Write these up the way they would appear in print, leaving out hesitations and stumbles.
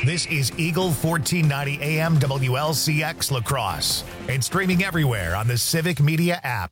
This is Eagle 1490 AM WLCX La Crosse and streaming everywhere on the Civic Media app.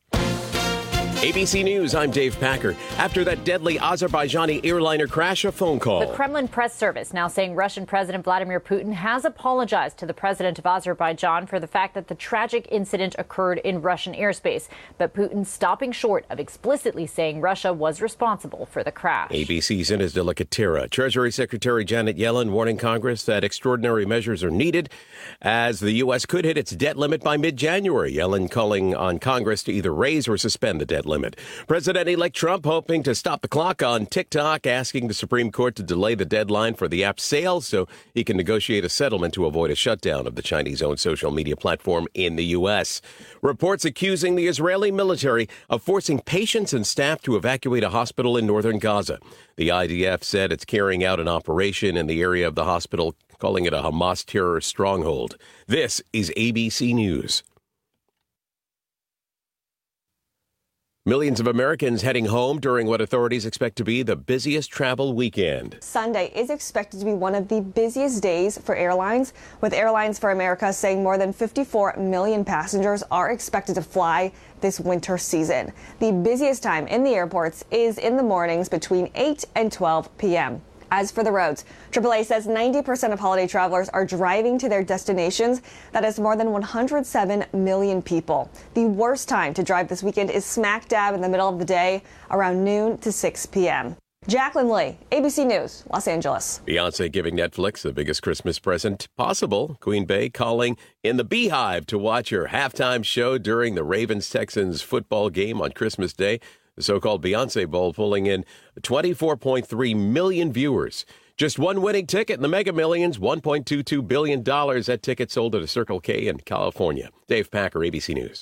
ABC News, I'm Dave Packer. After that deadly Azerbaijani airliner crash, a phone call. The Kremlin press service now saying Russian President Vladimir Putin has apologized to the president of Azerbaijan for the fact that the tragic incident occurred in Russian airspace. But Putin stopping short of explicitly saying Russia was responsible for the crash. ABC's Ines de la Catera. Treasury Secretary Janet Yellen warning Congress that extraordinary measures are needed as the U.S. could hit its debt limit by mid-January. Yellen calling on Congress to either raise or suspend the debt limit. President-elect Trump hoping to stop the clock on TikTok, asking the Supreme Court to delay the deadline for the app's sale so he can negotiate a settlement to avoid a shutdown of the Chinese-owned social media platform in the U.S. Reports accusing the Israeli military of forcing patients and staff to evacuate a hospital in northern Gaza. The IDF said it's carrying out an operation in the area of the hospital, calling it a Hamas terror stronghold. This is ABC News. Millions of Americans heading home during what authorities expect to be the busiest travel weekend. Sunday is expected to be one of the busiest days for airlines, with Airlines for America saying more than 54 million passengers are expected to fly this winter season. The busiest time in the airports is in the mornings between 8 and 12 p.m. As for the roads, AAA says 90% of holiday travelers are driving to their destinations. That is more than 107 million people. The worst time to drive this weekend is smack dab in the middle of the day, around noon to 6 p.m. Jacqueline Lee, ABC News, Los Angeles. Beyonce giving Netflix the biggest Christmas present possible. Queen Bey calling in the Beehive to watch her halftime show during the Ravens-Texans football game on Christmas Day. The so-called Beyonce Bowl pulling in 24.3 million viewers. Just one winning ticket in the Mega Millions, $1.22 billion. That ticket sold at a Circle K in California. Dave Packer, ABC News.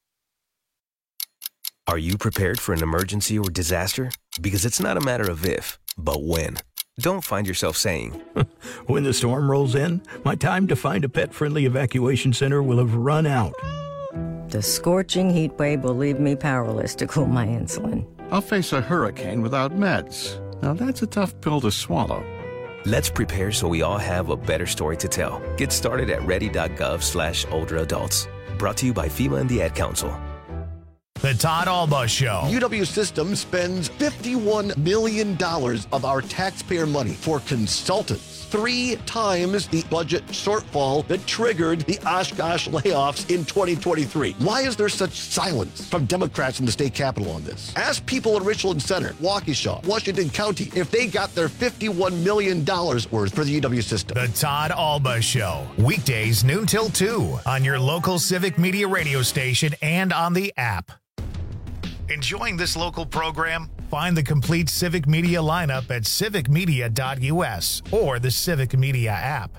Are you prepared for an emergency or disaster? Because it's not a matter of if, but when. Don't find yourself saying, when the storm rolls in, my time to find a pet-friendly evacuation center will have run out. The scorching heat wave will leave me powerless to cool my insulin. I'll face a hurricane without meds. Now that's a tough pill to swallow. Let's prepare so we all have a better story to tell. Get started at ready.gov/older adults. Brought to you by FEMA and the Ad Council. The Todd Alba Show. UW Systems spends $51 million of our taxpayer money for consultants. 3 times the budget shortfall that triggered the Oshkosh layoffs in 2023. Why is there such silence from Democrats in the state capitol on this? Ask people in Richland Center, Waukesha, Washington County, if they got their $51 million worth for the UW system. The Todd Alba Show. Weekdays noon till 2 on your local Civic Media radio station and on the app. Enjoying this local program? Find the complete Civic Media lineup at civicmedia.us or the Civic Media app.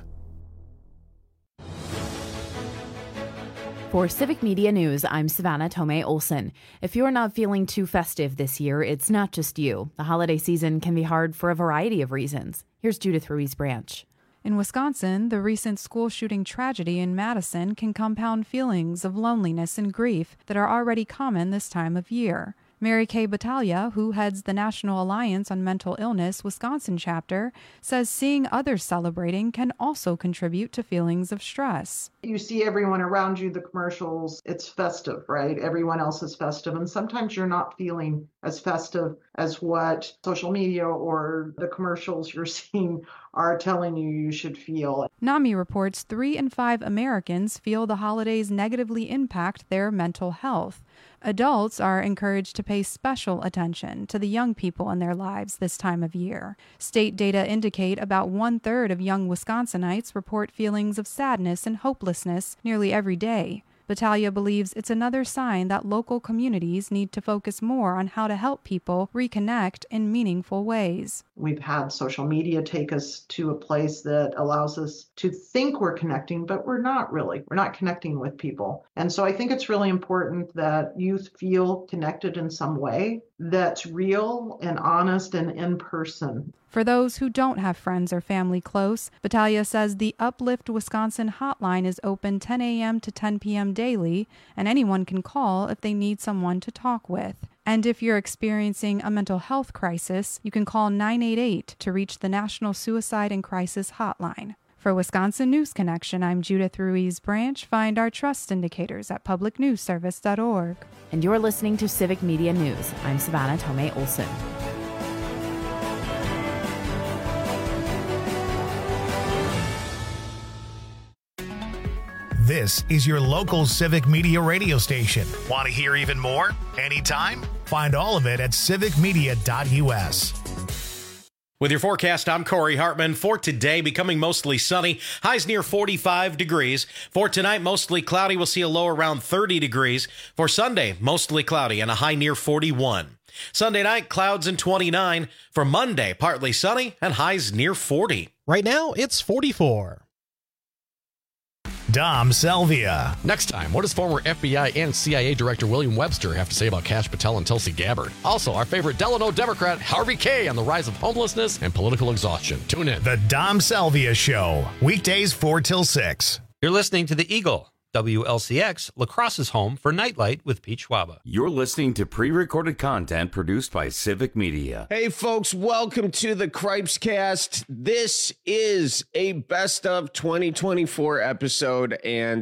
For Civic Media News, I'm Savannah Tomei Olson. If you're not feeling too festive this year, it's not just you. The holiday season can be hard for a variety of reasons. Here's Judith Ruiz Branch. In Wisconsin, the recent school shooting tragedy in Madison can compound feelings of loneliness and grief that are already common this time of year. Mary Kay Battaglia, who heads the National Alliance on Mental Illness Wisconsin chapter, says seeing others celebrating can also contribute to feelings of stress. You see everyone around you, the commercials, it's festive, right? Everyone else is festive. And sometimes you're not feeling as festive as what social media or the commercials you're seeing are telling you should feel. NAMI reports 3 in 5 Americans feel the holidays negatively impact their mental health. Adults are encouraged to pay special attention to the young people in their lives this time of year. State data indicate about 1/3 of young Wisconsinites report feelings of sadness and hopelessness nearly every day. Battaglia believes it's another sign that local communities need to focus more on how to help people reconnect in meaningful ways. We've had social media take us to a place that allows us to think we're connecting, but we're not really. We're not connecting with people. And so I think it's really important that youth feel connected in some way that's real and honest and in person. For those who don't have friends or family close, Battaglia says the Uplift Wisconsin hotline is open 10 a.m. to 10 p.m. daily, and anyone can call if they need someone to talk with. And if you're experiencing a mental health crisis, you can call 988 to reach the National Suicide and Crisis Hotline. For Wisconsin News Connection, I'm Judith Ruiz Branch. Find our trust indicators at publicnewsservice.org. And you're listening to Civic Media News. I'm Savannah Tomei Olson. This is your local Civic Media radio station. Want to hear even more? Anytime? Find all of it at civicmedia.us. With your forecast, I'm Corey Hartman. For today, becoming mostly sunny, highs near 45 degrees. For tonight, mostly cloudy. We'll see a low around 30 degrees. For Sunday, mostly cloudy and a high near 41. Sunday night, clouds and 29. For Monday, partly sunny and highs near 40. Right now, it's 44. Dom Salvia. Next time, what does former FBI and CIA Director William Webster have to say about Kash Patel and Tulsi Gabbard? Also, our favorite Delano Democrat, Harvey Kaye, on the rise of homelessness and political exhaustion. Tune in. The Dom Salvia Show, weekdays 4 till 6. You're listening to The Eagle, WLCX, La Crosse's home for Nightlight with Pete Schwaba. You're listening to pre-recorded content produced by Civic Media. Hey, folks, welcome to the Cripescast. This is a best of 2024 episode, and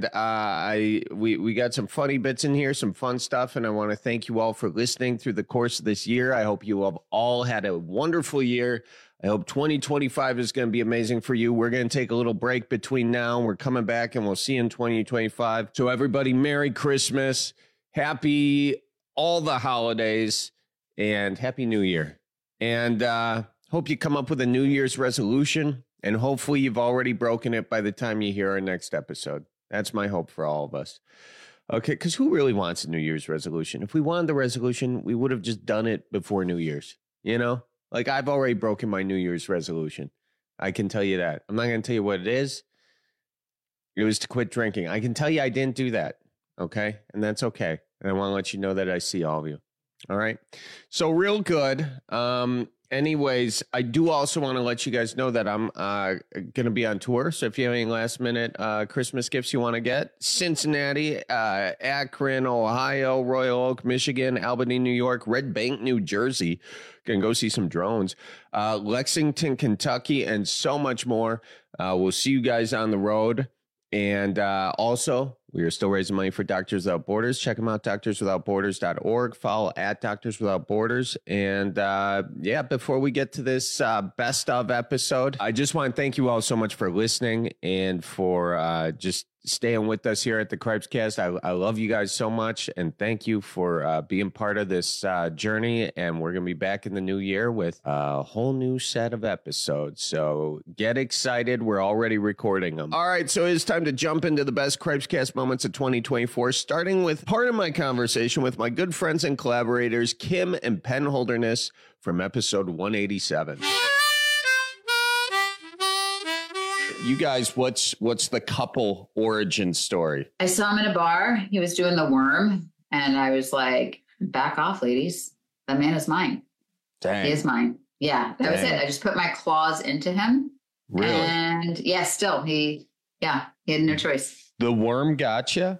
we got some funny bits in here, some fun stuff, and I want to thank you all for listening through the course of this year. I hope you have all had a wonderful year. I hope 2025 is going to be amazing for you. We're going to take a little break between now and we're coming back, and we'll see you in 2025. So everybody, Merry Christmas, happy all the holidays, and Happy New Year. And hope you come up with a New Year's resolution, and hopefully you've already broken it by the time you hear our next episode. That's my hope for all of us. Okay, because who really wants a New Year's resolution? If we wanted the resolution, we would have just done it before New Year's, you know? Like, I've already broken my New Year's resolution. I can tell you that. I'm not going to tell you what it is. It was to quit drinking. I can tell you I didn't do that, okay? And that's okay. And I want to let you know that I see all of you, all right? So real good. Anyways, I do also want to let you guys know that I'm going to be on tour. So if you have any last-minute Christmas gifts you want to get, Cincinnati, Akron, Ohio, Royal Oak, Michigan, Albany, New York, Red Bank, New Jersey. Going to go see some drones. Lexington, Kentucky, and so much more. We'll see you guys on the road. And also, we are still raising money for Doctors Without Borders. Check them out, doctorswithoutborders.org. Follow at Doctors Without Borders. And yeah, before we get to this best of episode, I just want to thank you all so much for listening and for just staying with us here at the Cripescast. I love you guys so much, and thank you for being part of this journey. And we're going to be back in the new year with a whole new set of episodes. So get excited. We're already recording them. All right, so it's time to jump into the best Cripescast moments of 2024, starting with part of my conversation with my good friends and collaborators, Kim and Penn Holderness, from episode 187. You guys, what's the couple origin story? I saw him in a bar. He was doing the worm, and I was like, back off, ladies. That man is mine. Dang. He is mine. Yeah, that was it. I just put my claws into him. Really? And yeah, still, he had no choice. The worm gotcha?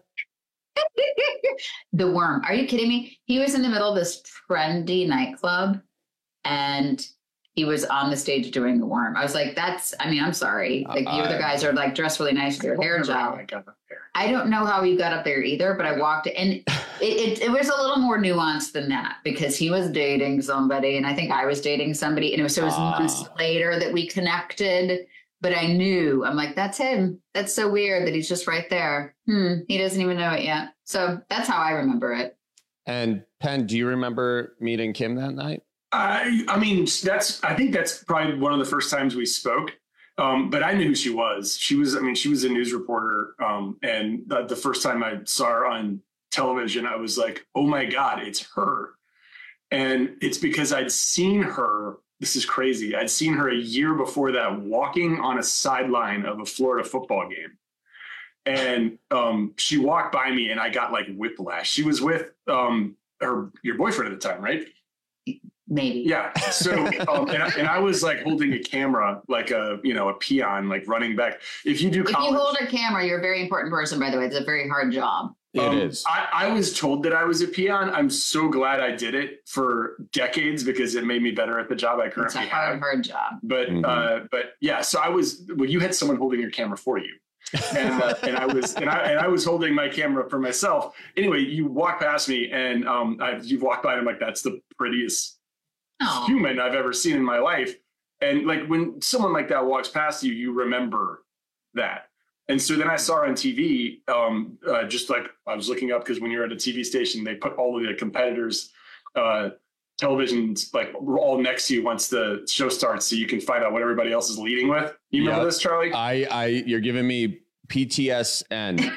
The worm. Are you kidding me? He was in the middle of this trendy nightclub, and he was on the stage doing the worm. I was like, I'm sorry. Like, the other guys are like dressed really nice with their hair job. I don't know how he got up there either, but I walked and it was a little more nuanced than that, because he was dating somebody and I think I was dating somebody. And it was months later that we connected, but I knew, I'm like, that's him. That's so weird that he's just right there. He doesn't even know it yet. So that's how I remember it. And Penn, do you remember meeting Kim that night? I mean, I think that's probably one of the first times we spoke. But I knew who she was. She was a news reporter. And the first time I saw her on television, I was like, oh my God, it's her. And it's because I'd seen her. This is crazy. I'd seen her a year before that walking on a sideline of a Florida football game. And she walked by me and I got like whiplash. She was with your boyfriend at the time, right? Maybe. Yeah. So, and I was like holding a camera, like a peon, like running back. If you hold a camera, you're a very important person, by the way. It's a very hard job. It is. I was told that I was a peon. I'm so glad I did it for decades because it made me better at the job I currently have. It's a hard job. But yeah, so you had someone holding your camera for you. And I was holding my camera for myself. Anyway, you walk past me and you've walked by and I'm like, that's the prettiest human I've ever seen in my life. And like when someone like that walks past you, you remember that. And so then I saw her on TV, just like I was looking up because when you're at a TV station, they put all of the competitors' televisions like all next to you once the show starts, so you can find out what everybody else is leading with. You remember this, Charlie? You're giving me PTSN.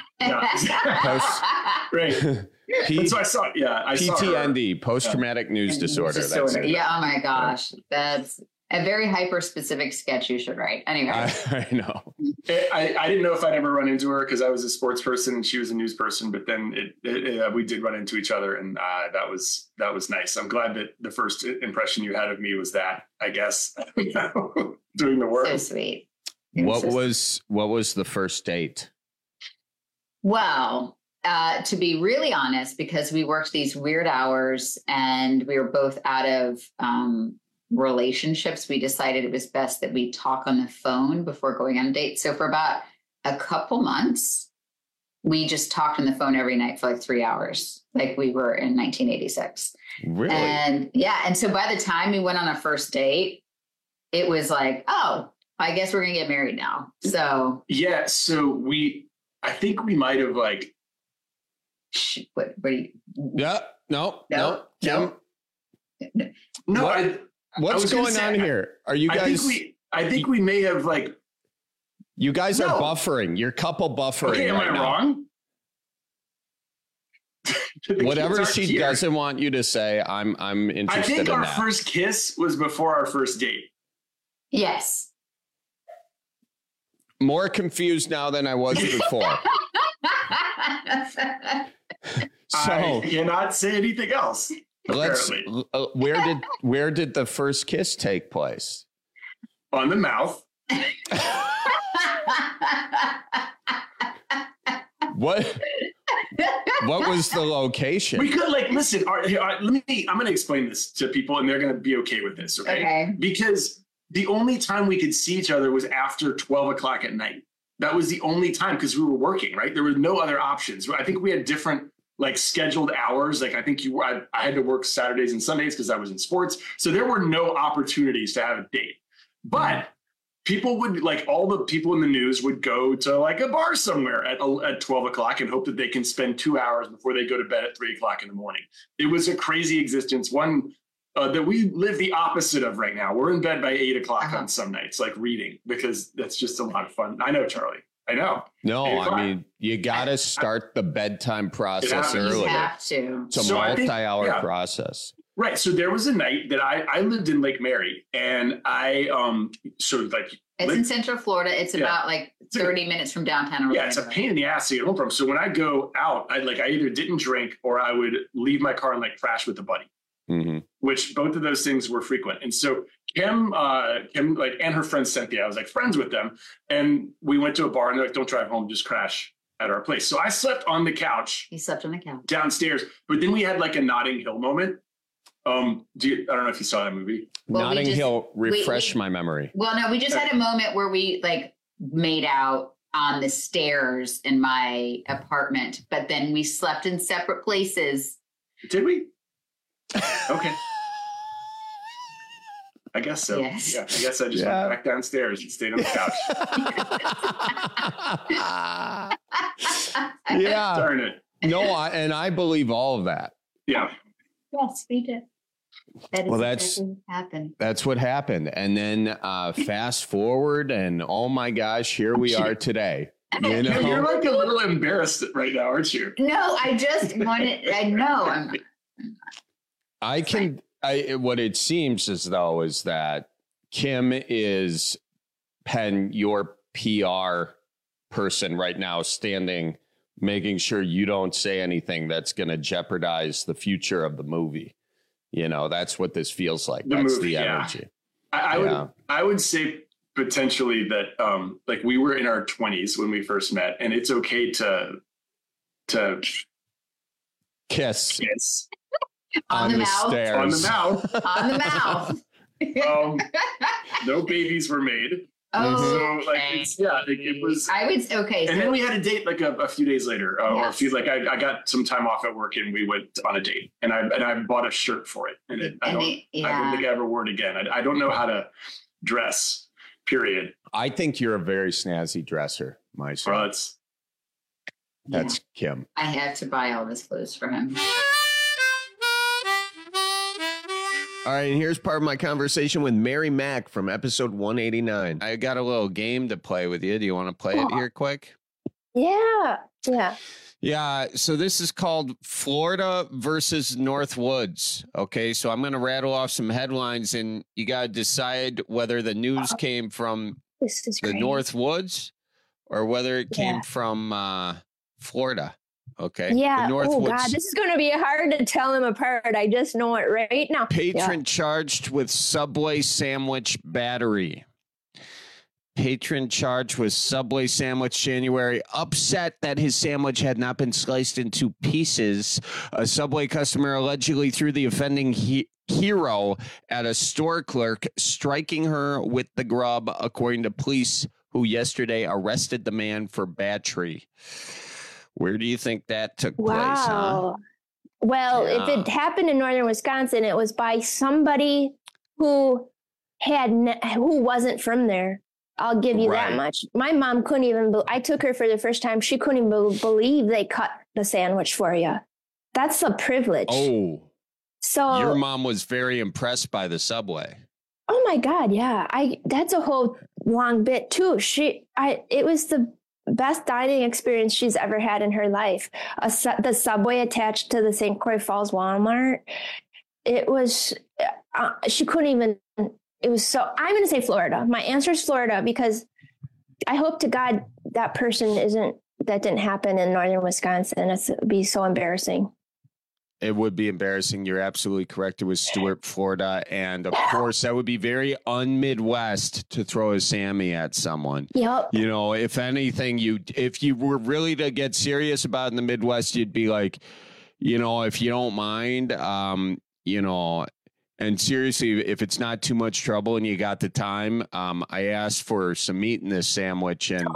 Right. So I saw. Yeah, I saw PTND, post-traumatic news disorder. That's it. Yeah. Oh my gosh, that's a very hyper-specific sketch you should write. Anyway, I know. I didn't know if I'd ever run into her because I was a sports person and she was a news person. But then we did run into each other, and that was nice. I'm glad that the first impression you had of me was that. I guess doing the work. So sweet. What was the first date? Well, to be really honest, because we worked these weird hours and we were both out of relationships, we decided it was best that we talk on the phone before going on a date. So for about a couple months, we just talked on the phone every night for like 3 hours, like we were in 1986. Really? And yeah. And so by the time we went on our first date, it was like, oh, I guess we're going to get married now. So yeah. So I think we might have like. What are you? Yeah. No. Kim. No. What's going on here? Are you guys? I think we may have like. You guys are buffering. You're couple buffering. Okay, am I wrong? Whatever she doesn't want you to say, I'm interested in that. I think our first kiss was before our first date. Yes. More confused now than I was before. So I cannot say anything else. Where did the first kiss take place? On the mouth. What was the location? We could listen. I'm going to explain this to people, and they're going to be okay with this. Okay. Because the only time we could see each other was after 12 o'clock at night. That was the only time because we were working. Right. There were no other options. I think we had different scheduled hours. Like I think I had to work Saturdays and Sundays because I was in sports. So there were no opportunities to have a date. But people would all the people in the news would go to a bar somewhere at 12 o'clock and hope that they can spend 2 hours before they go to bed at 3 o'clock in the morning. It was a crazy existence. One that we live the opposite of right now. We're in bed by 8 o'clock on some nights, reading, because that's just a lot of fun. I know, Charlie. I know. No, I mean, you got to start the bedtime process early. You have to. It's a multi-hour process. Right. So there was a night that I lived in Lake Mary, and I it's in Central Florida. It's about 30 minutes from downtown. Yeah, it's a pain in the ass to get home from. So when I go out, I either didn't drink or I would leave my car and crash with a buddy. Mm-hmm. Which both of those things were frequent. And so Kim and her friend Cynthia, I was friends with them, and we went to a bar and they're don't drive home, just crash at our place. So I slept on the couch. He slept on the couch downstairs, but then we had a Notting Hill moment. I don't know if you saw that movie. Well, Notting Hill, refresh my memory. Well, no, we just had a moment where we made out on the stairs in my apartment, but then we slept in separate places. Did we? Okay. I guess so. Yes. Yeah, I guess I just went back downstairs and stayed on the couch. Yeah. Darn it. No, I believe all of that. Yeah. Yes, we did. That's what happened. That's what happened. And then fast forward, and oh my gosh, here we are today. You're a little embarrassed right now, aren't you? No, I just wanted. I know. What it seems as though is that Kim is your PR person right now, standing, making sure you don't say anything that's going to jeopardize the future of the movie. That's what this feels like. That's the energy. I would say potentially that we were in our 20s when we first met, and it's okay to Kiss. On the mouth. Stairs. On the mouth. On the mouth. No babies were made. Oh, so it was. I would okay. And so, then we had a date like a few days later, or a few I got some time off at work and we went on a date, and I bought a shirt for it, and I don't think I ever wore it again. I don't know how to dress. Period. I think you're a very snazzy dresser, my son. Well, that's Kim. I have to buy all this clothes for him. All right, and here's part of my conversation with Mary Mack from episode 189. I got a little game to play with you. Do you want to play it here quick? Yeah. Yeah, so this is called Florida versus North Woods. Okay, so I'm going to rattle off some headlines, and you got to decide whether the news came from the North Woods or whether it came from Florida. Okay. Yeah. The North Woods. God, this is going to be hard to tell them apart. I just know it right now. Patron charged with Subway sandwich battery. Patron charged with Subway sandwich January, upset that his sandwich had not been sliced into pieces. A Subway customer allegedly threw the offending hero at a store clerk, striking her with the grub, according to police who yesterday arrested the man for battery. Where do you think that took place? Huh? Well, if it happened in northern Wisconsin, it was by somebody who wasn't from there. I'll give you that much. My mom couldn't even. I took her for the first time. She couldn't even believe they cut the sandwich for you. That's a privilege. Oh, so your mom was very impressed by the Subway. Oh my God, yeah. That's a whole long bit too. It was the best dining experience she's ever had in her life. The Subway attached to the St. Croix Falls Walmart. It was, she couldn't even, it was so, I'm going to say Florida. My answer is Florida because I hope to God that that didn't happen in northern Wisconsin. It would be so embarrassing. It would be embarrassing. You're absolutely correct. It was Stuart, Florida. And of course, that would be very un-Midwest to throw a Sammy at someone. Yep. You know, if anything, if you were really to get serious about it in the Midwest, you'd be like, you know, if you don't mind, you know, and seriously, if it's not too much trouble and you got the time, I asked for some meat in this sandwich and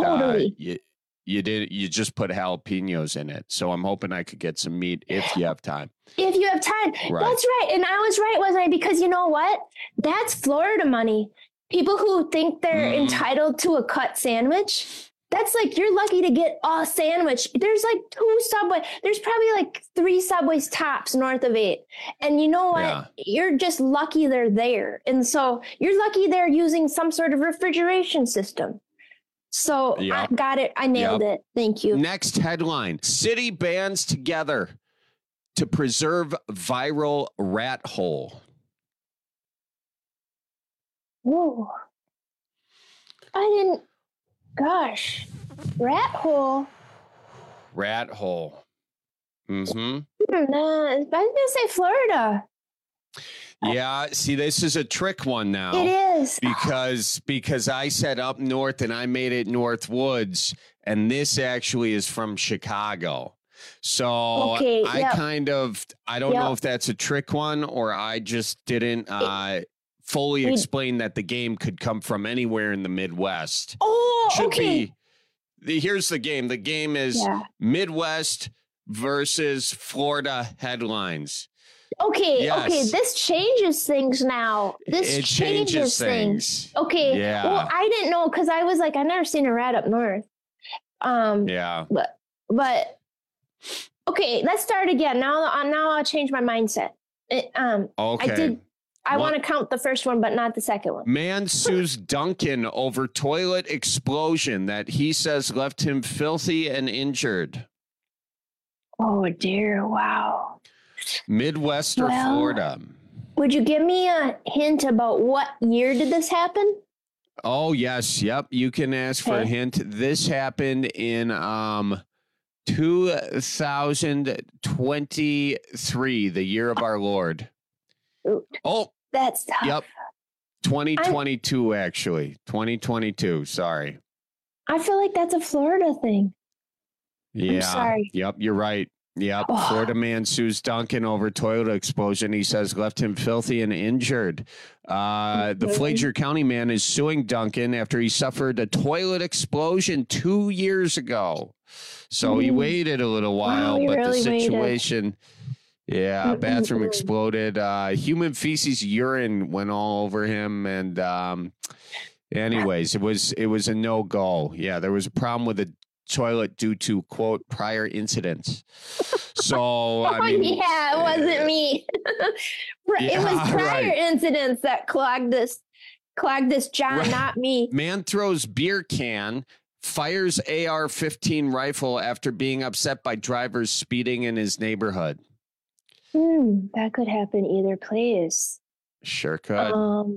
you just put jalapenos in it. So I'm hoping I could get some meat if you have time. If you have time. Right. That's right. And I was right, wasn't I? Because you know what? That's Florida money. People who think they're entitled to a cut sandwich, that's like, you're lucky to get a sandwich. There's like 2 Subway. There's probably like 3 Subways tops north of 8. And you know what? Yeah. You're just lucky they're there. And so you're lucky they're using some sort of refrigeration system. So I got it. I nailed it. Thank you. Next headline. City bands together to preserve viral rat hole. Whoa. Gosh. Rat hole. Rat hole. Mm-hmm. I was going to say Florida. Yeah, see, this is a trick one now. It is. Because I said up north and I made it North Woods, and this actually is from Chicago. So I don't know if that's a trick one or I just didn't fully explain that the game could come from anywhere in the Midwest. Oh, Here's the game. The game is Midwest versus Florida headlines. Okay, this changes things now. This changes things. Okay, well, I didn't know because I was like, I've never seen a rat up north. But okay, let's start again. Now I'll change my mindset. I want to count the first one, but not the second one. Man sues Duncan over toilet explosion that he says left him filthy and injured. Oh dear! Wow. Midwest or Florida? Would you give me a hint about what year did this happen? Oh, yes. Yep. You can ask for a hint. This happened in 2023, the year of our Lord. Oh, that's tough. Yep. 2022, actually. 2022. Sorry. I feel like that's a Florida thing. Yeah. I'm sorry. Yep. You're right. Yep. Florida man sues Duncan over toilet explosion. He says left him filthy and injured. The Flager County man is suing Duncan after he suffered a toilet explosion 2 years ago. So he waited a little while, but really the situation, bathroom exploded. Human feces, urine went all over him. And anyways, it was a no-go. Yeah, there was a problem with the toilet due to, quote, prior incidents. So I mean, it wasn't me. It was prior incidents that clogged this John, not me. Man throws beer can, fires AR-15 rifle after being upset by drivers speeding in his neighborhood. That could happen either place. Sure could.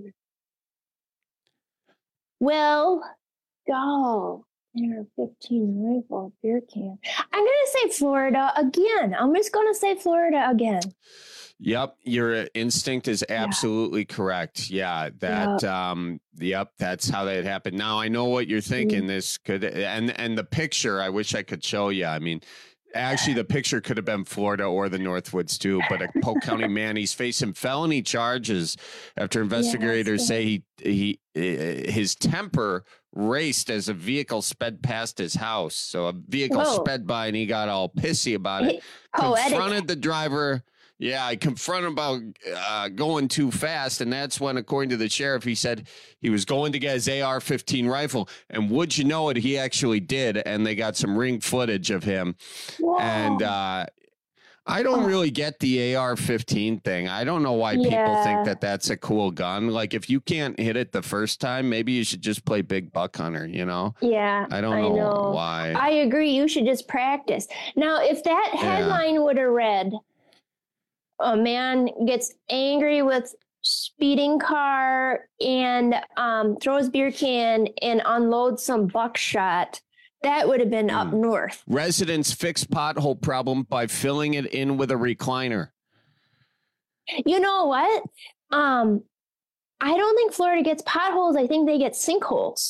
AR-15 rifle, beer can. I'm going to say Florida again. I'm just going to say Florida again. Yep, your instinct is absolutely correct. Yeah, that's how that happened. Now I know what you're thinking. This could and the picture. I wish I could show you. I mean, actually, the picture could have been Florida or the Northwoods too. But a Polk County man, he's facing felony charges after investigators say his temper raced as a vehicle sped past his house. So a vehicle sped by and he got all pissy about it. Confronted the driver. Yeah, I confronted him about going too fast, and that's when, according to the sheriff, he said he was going to get his AR-15 rifle, and would you know it, he actually did, and they got some ring footage of him. Whoa. And I don't really get the AR-15 thing. I don't know why people think that that's a cool gun. Like, if you can't hit it the first time, maybe you should just play big buck hunter, you know? Yeah, I don't know why. I agree. You should just practice. Now, if that headline would have read, a man gets angry with speeding car and throws beer can and unloads some buckshot, that would have been up north. Residents fix pothole problem by filling it in with a recliner. You know what? I don't think Florida gets potholes. I think they get sinkholes.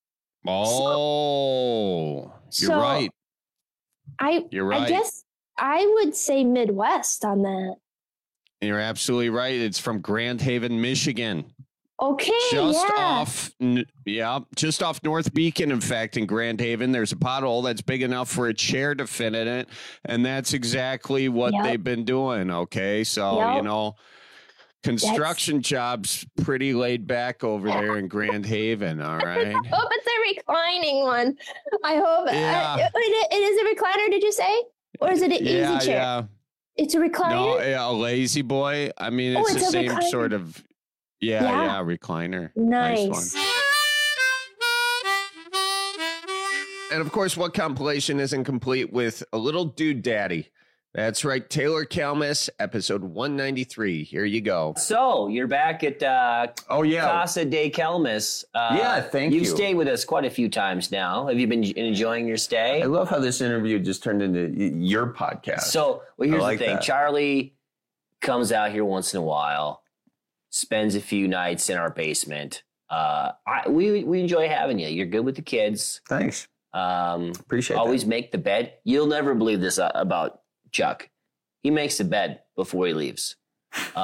Oh, you're right. You're right. I guess I would say Midwest on that. You're absolutely right. It's from Grand Haven, Michigan. Okay, just off North Beacon, in fact, in Grand Haven, there's a pothole that's big enough for a chair to fit in it, and that's exactly what they've been doing, okay? So, you know, construction jobs pretty laid back over there in Grand Haven, all right? I hope it's a reclining one. I hope. It is a recliner, did you say? Or is it an easy chair? Yeah. It's a recliner? No, a lazy boy. I mean, it's the same recliner. Sort of. Yeah, recliner. Nice one. And of course, what compilation isn't complete with a little dude daddy? That's right, Taylor Kalmus, episode 193. Here you go. So you're back at Casa de Kalmus. Thank you. You've stayed with us quite a few times now. Have you been enjoying your stay? I love how this interview just turned into your podcast. So here's the thing. Charlie comes out here once in a while, spends a few nights in our basement. We enjoy having you. You're good with the kids. Thanks. Appreciate always that. Make the bed. You'll never believe this about Chuck. He makes the bed before he leaves. He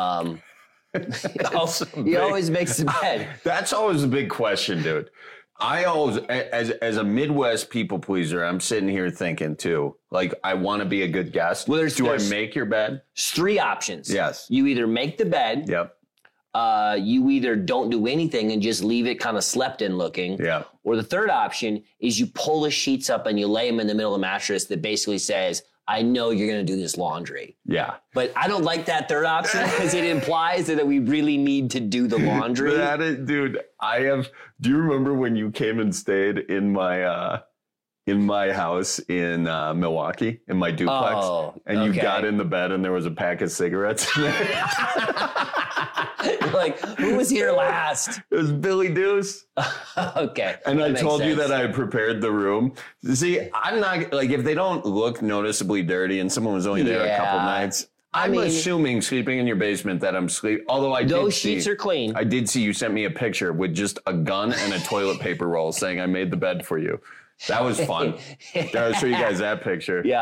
always makes the bed. That's always a big question, dude. I always, as a Midwest people pleaser, I'm sitting here thinking too, like, I want to be a good guest. Well, do I make your bed? There's 3 options. Yes. You either make the bed. Yep. You either don't do anything and just leave it kind of slept in looking. Yeah. Or the third option is you pull the sheets up and you lay them in the middle of the mattress that basically says, I know you're going to do this laundry. Yeah. But I don't like that third option because it implies that we really need to do the laundry. Dude, do you remember when you came and stayed in my house in Milwaukee, in my duplex, and you got in the bed and there was a pack of cigarettes in there? Like, who was here last? It was Billy Deuce. Okay. And I told you that I prepared the room. See, I'm not, like, if they don't look noticeably dirty and someone was only there a couple nights, I'm assuming sleeping in your basement that I'm sleeping. Although those sheets are clean. I did see you sent me a picture with just a gun and a toilet paper roll saying I made the bed for you. That was fun. I'll show you guys that picture. Yeah.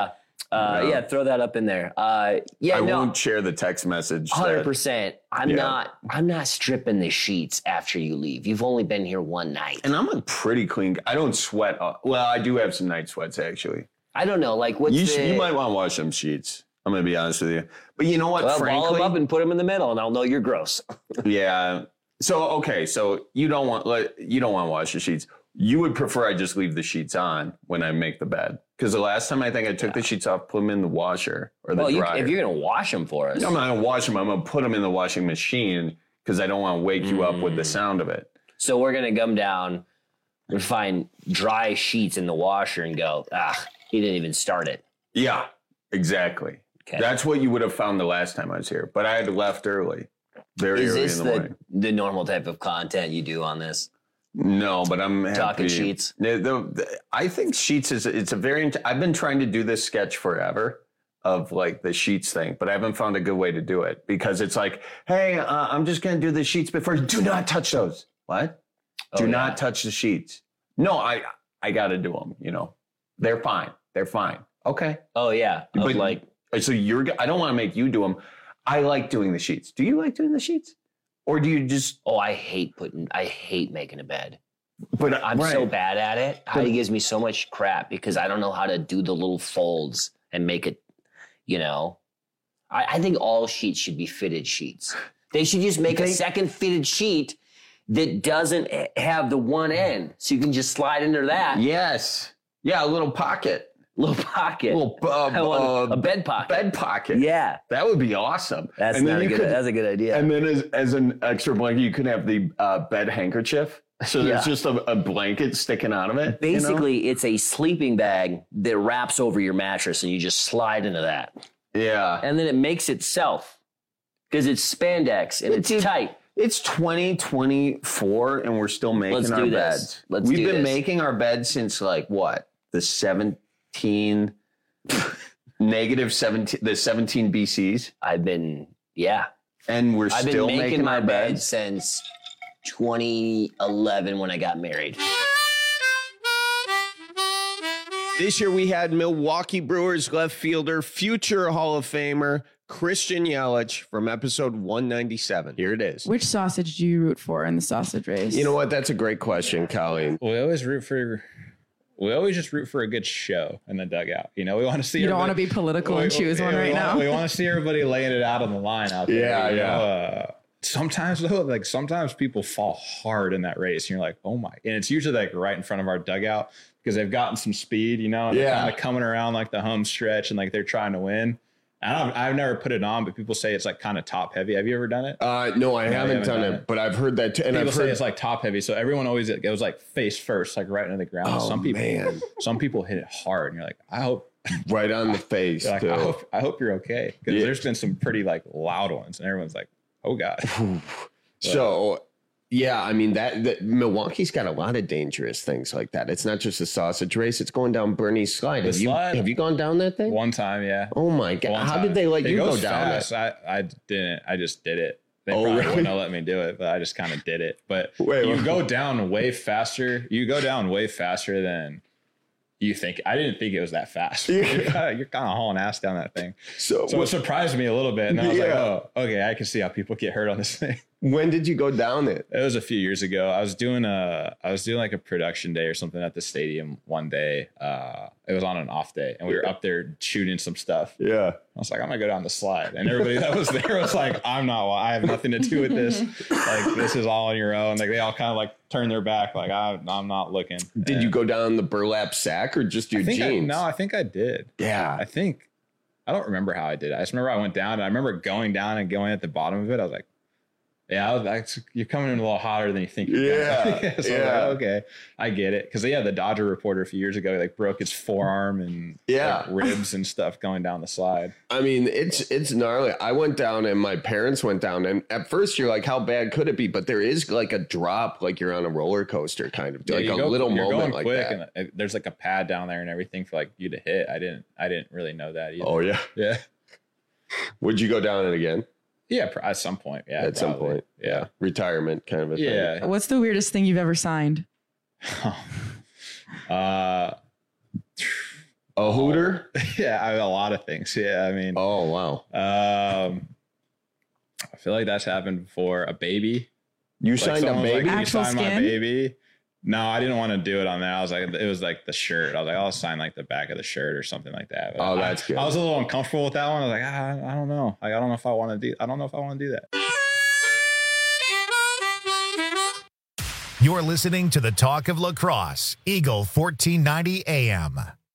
Yeah, throw that up in there. I won't share the text message. 100%. I'm not stripping the sheets after you leave. You've only been here one night. And I'm a pretty clean guy. I don't sweat. Well, I do have some night sweats, actually. I don't know. Like, you might want to wash them sheets. I'm going to be honest with you. But you know what, frankly? Ball them up and put them in the middle, and I'll know you're gross. Yeah. So you don't want to wash the sheets. You would prefer I just leave the sheets on when I make the bed. Because the last time I think I took the sheets off, put them in the washer or the dryer. If you're going to wash them for us. I'm not going to wash them. I'm going to put them in the washing machine because I don't want to wake you up with the sound of it. So we're going to come down and find dry sheets in the washer and go, he didn't even start it. Yeah, exactly. Okay. That's what you would have found the last time I was here. But I had left early. Very early in the morning. Is this the normal type of content you do on this? No, but I'm happy. Talking sheets. I think sheets it's a very. I've been trying to do this sketch forever of like the sheets thing, but I haven't found a good way to do it because it's like, hey, I'm just going to do the sheets, but first, do not touch those. What? Do not touch the sheets. No, I got to do them. You know, they're fine. They're fine. Okay. Oh yeah. But like, so I don't want to make you do them. I like doing the sheets. Do you like doing the sheets? Or do you just... Oh, I hate making a bed. But I'm so bad at it. Heidi gives me so much crap because I don't know how to do the little folds and make it, you know. I think all sheets should be fitted sheets. They should just make a second fitted sheet that doesn't have the one end. So you can just slide into that. Yes. Yeah, a little pocket. A bed pocket. Bed pocket. Yeah. That would be awesome. That's a good idea. And then as an extra blanket, you could have the bed handkerchief. So there's just a blanket sticking out of it. Basically, it's a sleeping bag that wraps over your mattress and you just slide into that. Yeah. And then it makes itself because it's spandex and it's tight. It's 2024 and we're still making our beds. We've been making our beds since like what? The 17 BCs. And we're still making my our bed beds since 2011 when I got married. This year we had Milwaukee Brewers left fielder, future Hall of Famer Christian Yelich from episode 197. Here it is. Which sausage do you root for in the sausage race? You know what? That's a great question, Colleen. We always just root for a good show in the dugout. You know, we want to see. You don't want to be political and choose one right now. We want to see everybody laying it out on the line out there. Yeah. Sometimes though, sometimes people fall hard in that race, and you're like, oh my! And it's usually like right in front of our dugout because they've gotten some speed, you know, and they're kind of coming around like the home stretch, and like they're trying to win. I've never put it on, but people say it's like kind of top heavy. Have you ever done it? No, I haven't done it, but I've heard that too. And people say it's like top heavy. So everyone always goes like face first, like right into the ground. Oh, some people hit it hard and you're like, I hope right on the face. Like, I hope you're okay. Because there's been some pretty like loud ones and everyone's like, oh God. So yeah, I mean that Milwaukee's got a lot of dangerous things like that. It's not just a sausage race; it's going down Bernie's slide. Have you gone down that thing? One time, yeah. Oh my God! How did they let you go down it? I didn't. I just did it. They probably wouldn't have let me do it, but I just kind of did it. But you go down way faster. You go down way faster than you think. I didn't think it was that fast. You're kind of hauling ass down that thing. So it surprised me a little bit, and then I was like, oh, okay, I can see how people get hurt on this thing. When did you go down it? It was a few years ago. I was doing like a production day or something at the stadium one day. It was on an off day, and we were up there shooting some stuff. Yeah. I was like, I'm gonna go down the slide, and everybody that was there was like, I have nothing to do with this. Like, this is all on your own. Like, they all kind of like turned their back. Like, I'm not looking. Did you go down the burlap sack or just your jeans? I think I did. Yeah. I don't remember how I did it. I just remember I went down, and I remember going down and going at the bottom of it. I was like, yeah, you're coming in a little hotter than you think. Yeah. So like, okay, I get it. Because the Dodger reporter a few years ago, like broke his forearm and like, ribs and stuff going down the slide. I mean, it's gnarly. I went down and my parents went down, and at first you're like, how bad could it be? But there is like a drop, like you're on a roller coaster, kind of like a little moment like that. And there's like a pad down there and everything for like you to hit. I didn't really know that either. Oh yeah, yeah. Would you go down it again? Yeah, at some point. Yeah, at some point. Yeah, retirement kind of a thing. Yeah. What's the weirdest thing you've ever signed? A A hooter? Yeah, I mean, a lot of things. Yeah, I mean. Oh, wow. I feel like that's happened before. A baby. You signed a baby? Like, you signed my baby? No, I didn't want to do it on that. I was like, it was like the shirt. I was like, I'll sign like the back of the shirt or something like that. But that's good. I was a little uncomfortable with that one. I was like, I don't know. Like, I don't know if I want to do that. You're listening to the Talk of Lacrosse, Eagle 1490 AM.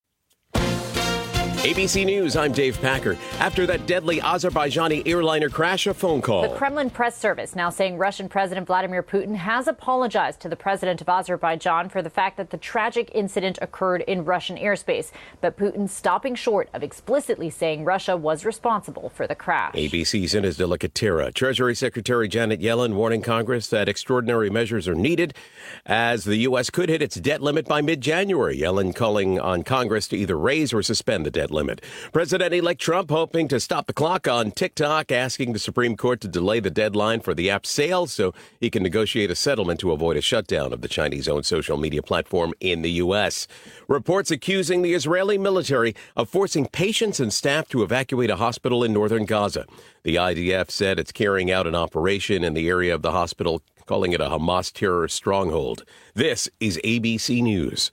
ABC News, I'm Dave Packer. After that deadly Azerbaijani airliner crash, a phone call. The Kremlin press service now saying Russian President Vladimir Putin has apologized to the president of Azerbaijan for the fact that the tragic incident occurred in Russian airspace. But Putin stopping short of explicitly saying Russia was responsible for the crash. ABC's Ines de la Catera. Treasury Secretary Janet Yellen warning Congress that extraordinary measures are needed as the U.S. could hit its debt limit by mid-January. Yellen calling on Congress to either raise or suspend the debt limit. President-elect Trump hoping to stop the clock on TikTok, asking the Supreme Court to delay the deadline for the app's sale so he can negotiate a settlement to avoid a shutdown of the Chinese-owned social media platform in the U.S. Reports accusing the Israeli military of forcing patients and staff to evacuate a hospital in northern Gaza. The IDF said it's carrying out an operation in the area of the hospital, calling it a Hamas terrorist stronghold. This is ABC News.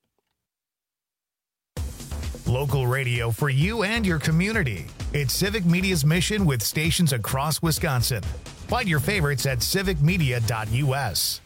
Local radio for you and your community. It's Civic Media's mission with stations across Wisconsin. Find your favorites at civicmedia.us.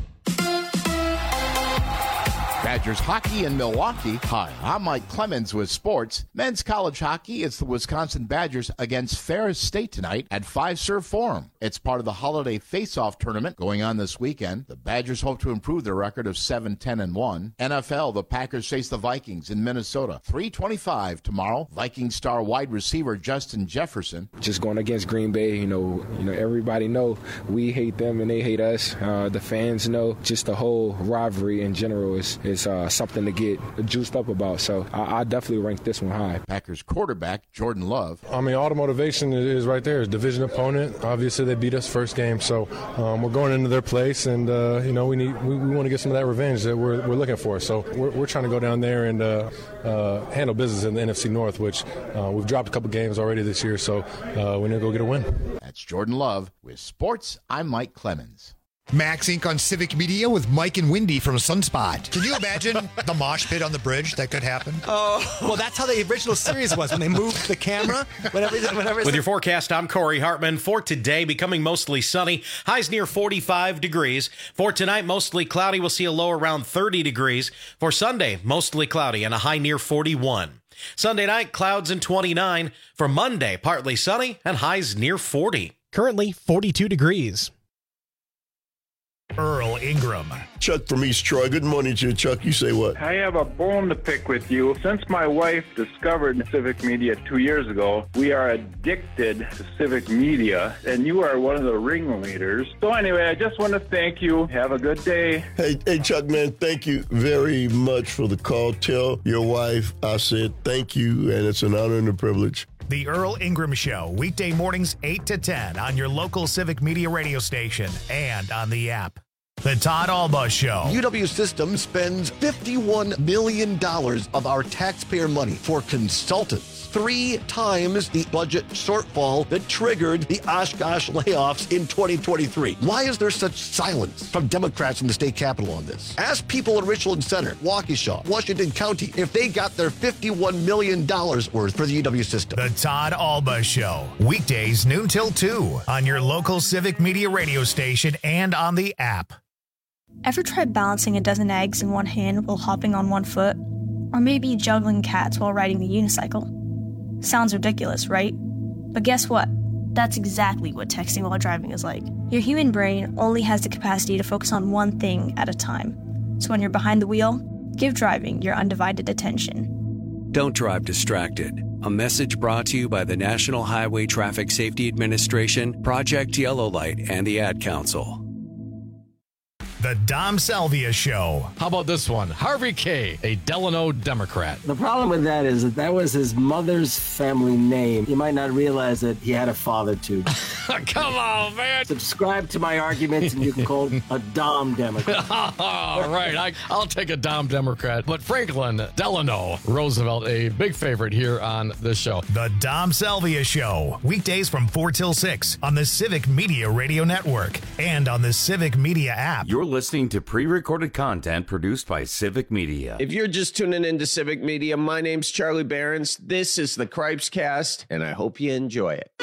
Badgers hockey in Milwaukee. Hi, I'm Mike Clemens with sports. Men's college hockey, it's the Wisconsin Badgers against Ferris State tonight at Fiserv Forum. It's part of the holiday face-off tournament going on this weekend. The Badgers hope to improve their record of 7-10-1. NFL, the Packers face the Vikings in Minnesota. 3:25 tomorrow. Viking star wide receiver Justin Jefferson. Just going against Green Bay, you know, everybody know we hate them and they hate us. The fans know. Just the whole rivalry in general is something to get juiced up about. So I definitely rank this one high. Packers quarterback Jordan Love. I mean, all the motivation is right there. It's a division opponent. Obviously, they beat us first game, so we're going into their place, and we want to get some of that revenge that we're looking for. So we're trying to go down there and handle business in the NFC North, which we've dropped a couple games already this year. So we need to go get a win. That's Jordan Love with sports. I'm Mike Clemens. Max Inc. on Civic Media with Mike and Wendy from Sunspot. Can you imagine the mosh pit on the bridge that could happen? Oh, well, that's how the original series was when they moved the camera. Whenever With your forecast, I'm Corey Hartman. For today, becoming mostly sunny. Highs near 45 degrees. For tonight, mostly cloudy. We'll see a low around 30 degrees. For Sunday, mostly cloudy and a high near 41. Sunday night, clouds and 29. For Monday, partly sunny and highs near 40. Currently 42 degrees. Earl Ingram. Chuck from East Troy. Good morning to you, Chuck. You say what? I have a bone to pick with you. Since my wife discovered Civic Media 2 years ago, we are addicted to Civic Media, and you are one of the ringleaders. So anyway, I just want to thank you. Have a good day. Hey, Chuck, man, thank you very much for the call. Tell your wife I said thank you, and it's an honor and a privilege. The Earl Ingram Show, weekday mornings 8 to 10 on your local Civic Media radio station and on the app. The Todd Alba Show. UW Systems spends $51 million of our taxpayer money for consultants. 3 times the budget shortfall that triggered the Oshkosh layoffs in 2023. Why is there such silence from Democrats in the state capitol on this? Ask people in Richland Center, Waukesha, Washington County, if they got their $51 million worth for the UW system. The Todd Alba Show. Weekdays noon till 2 on your local Civic Media radio station and on the app. Ever tried balancing a dozen eggs in one hand while hopping on one foot? Or maybe juggling cats while riding the unicycle? Sounds ridiculous, right? But guess what? That's exactly what texting while driving is like. Your human brain only has the capacity to focus on one thing at a time. So when you're behind the wheel, give driving your undivided attention. Don't drive distracted. A message brought to you by the National Highway Traffic Safety Administration, Project Yellow Light, and the Ad Council. The Dom Salvia Show. How about this one? Harvey K., a Delano Democrat. The problem with that is that was his mother's family name. You might not realize that he had a father, too. Come on, man. Subscribe to my arguments and you can call a Dom Democrat. All right, I'll take a Dom Democrat. But Franklin Delano Roosevelt, a big favorite here on this show. The Dom Salvia Show. Weekdays from 4 till 6 on the Civic Media Radio Network and on the Civic Media app. You're listening to pre-recorded content produced by Civic Media. If you're just tuning into Civic Media, my name's Charlie Behrens. This is the Cripes Cast, and I hope you enjoy it.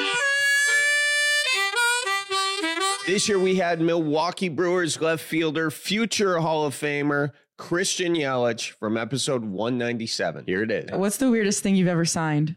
This year we had Milwaukee Brewers left fielder, future Hall of Famer, Christian Yelich from episode 197. Here it is. What's the weirdest thing you've ever signed?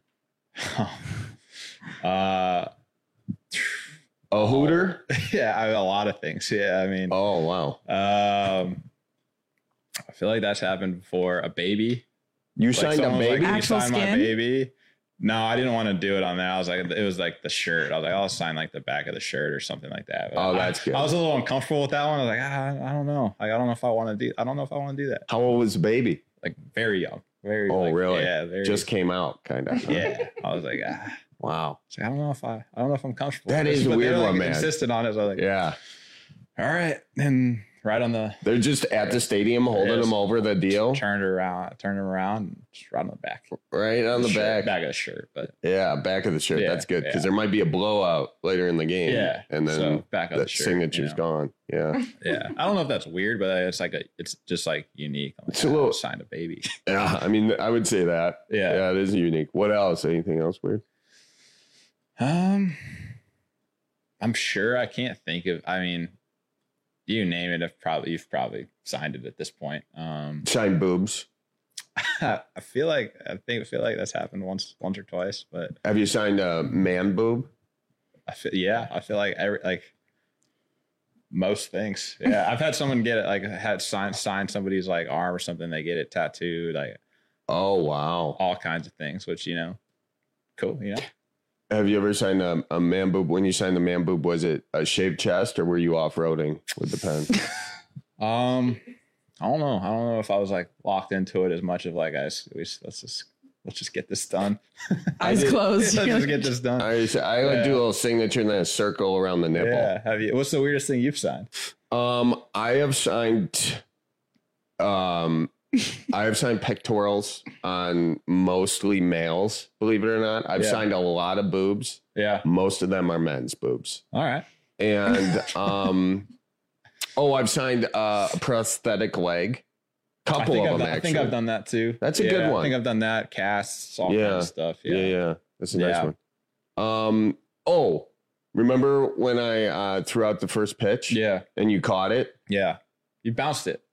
A hooter? Yeah, I have a lot of things. Yeah, I mean. Oh, wow. I feel like that's happened before. A baby. You signed a baby? Like, Actual signed skin? my baby. No, I didn't want to do it on that. I was like, it was like the shirt. I was like, I'll sign like the back of the shirt or something like that. But that's good. I was a little uncomfortable with that one. I was like, I don't know. Like, I don't know if I want to do. I don't know if I want to do that. How old was the baby? Like very young. Very. Oh, like, really? Yeah. Very, just came out, kind of. Yeah. I was like, wow. So I don't know if I'm comfortable. That with is this, a weird they, one, man. Insisted on it. So I was like, yeah. All right, and right on the. They're just at the stadium holding them over the deal. Turned around, and just right on the back. Right on the back. Back of the shirt, but. Yeah, back of the shirt. Yeah, That's good because yeah. there might be a blowout later in the game. Yeah, and then so back of the the shirt, signature's gone. Yeah. Yeah, I don't know if that's weird, but it's just like unique. I'm like, It's a little signed a baby. Yeah, I mean, I would say that. Yeah, it is unique. What else? Anything else weird? I'm sure I can't think of. I mean, you name it. You've probably signed it at this point. Signed boobs. I feel like that's happened once or twice. But have you signed a man boob? I feel like most things. Yeah, I've had someone get it. Like had signed somebody's like arm or something. They get it tattooed. Like, oh wow, all kinds of things. Which cool. Have you ever signed a man boob? When you signed the man boob, was it a shaved chest or were you off-roading with the pen? I don't know. I don't know if I was like locked into it as much of like, let's just get this done. Eyes closed. Let's just get this done. I would do a little signature and then a circle around the nipple. Yeah. Have you? What's the weirdest thing you've signed? I have signed pectorals on mostly males, believe it or not. I've signed a lot of boobs. Yeah. Most of them are men's boobs. All right. And I've signed a prosthetic leg. Couple of them, actually. I think I've done that too. That's a good one. I think I've done that. Casts, all kinds of stuff. Yeah. That's a nice one. Remember when I threw out the first pitch? Yeah. And you caught it? Yeah. You bounced it.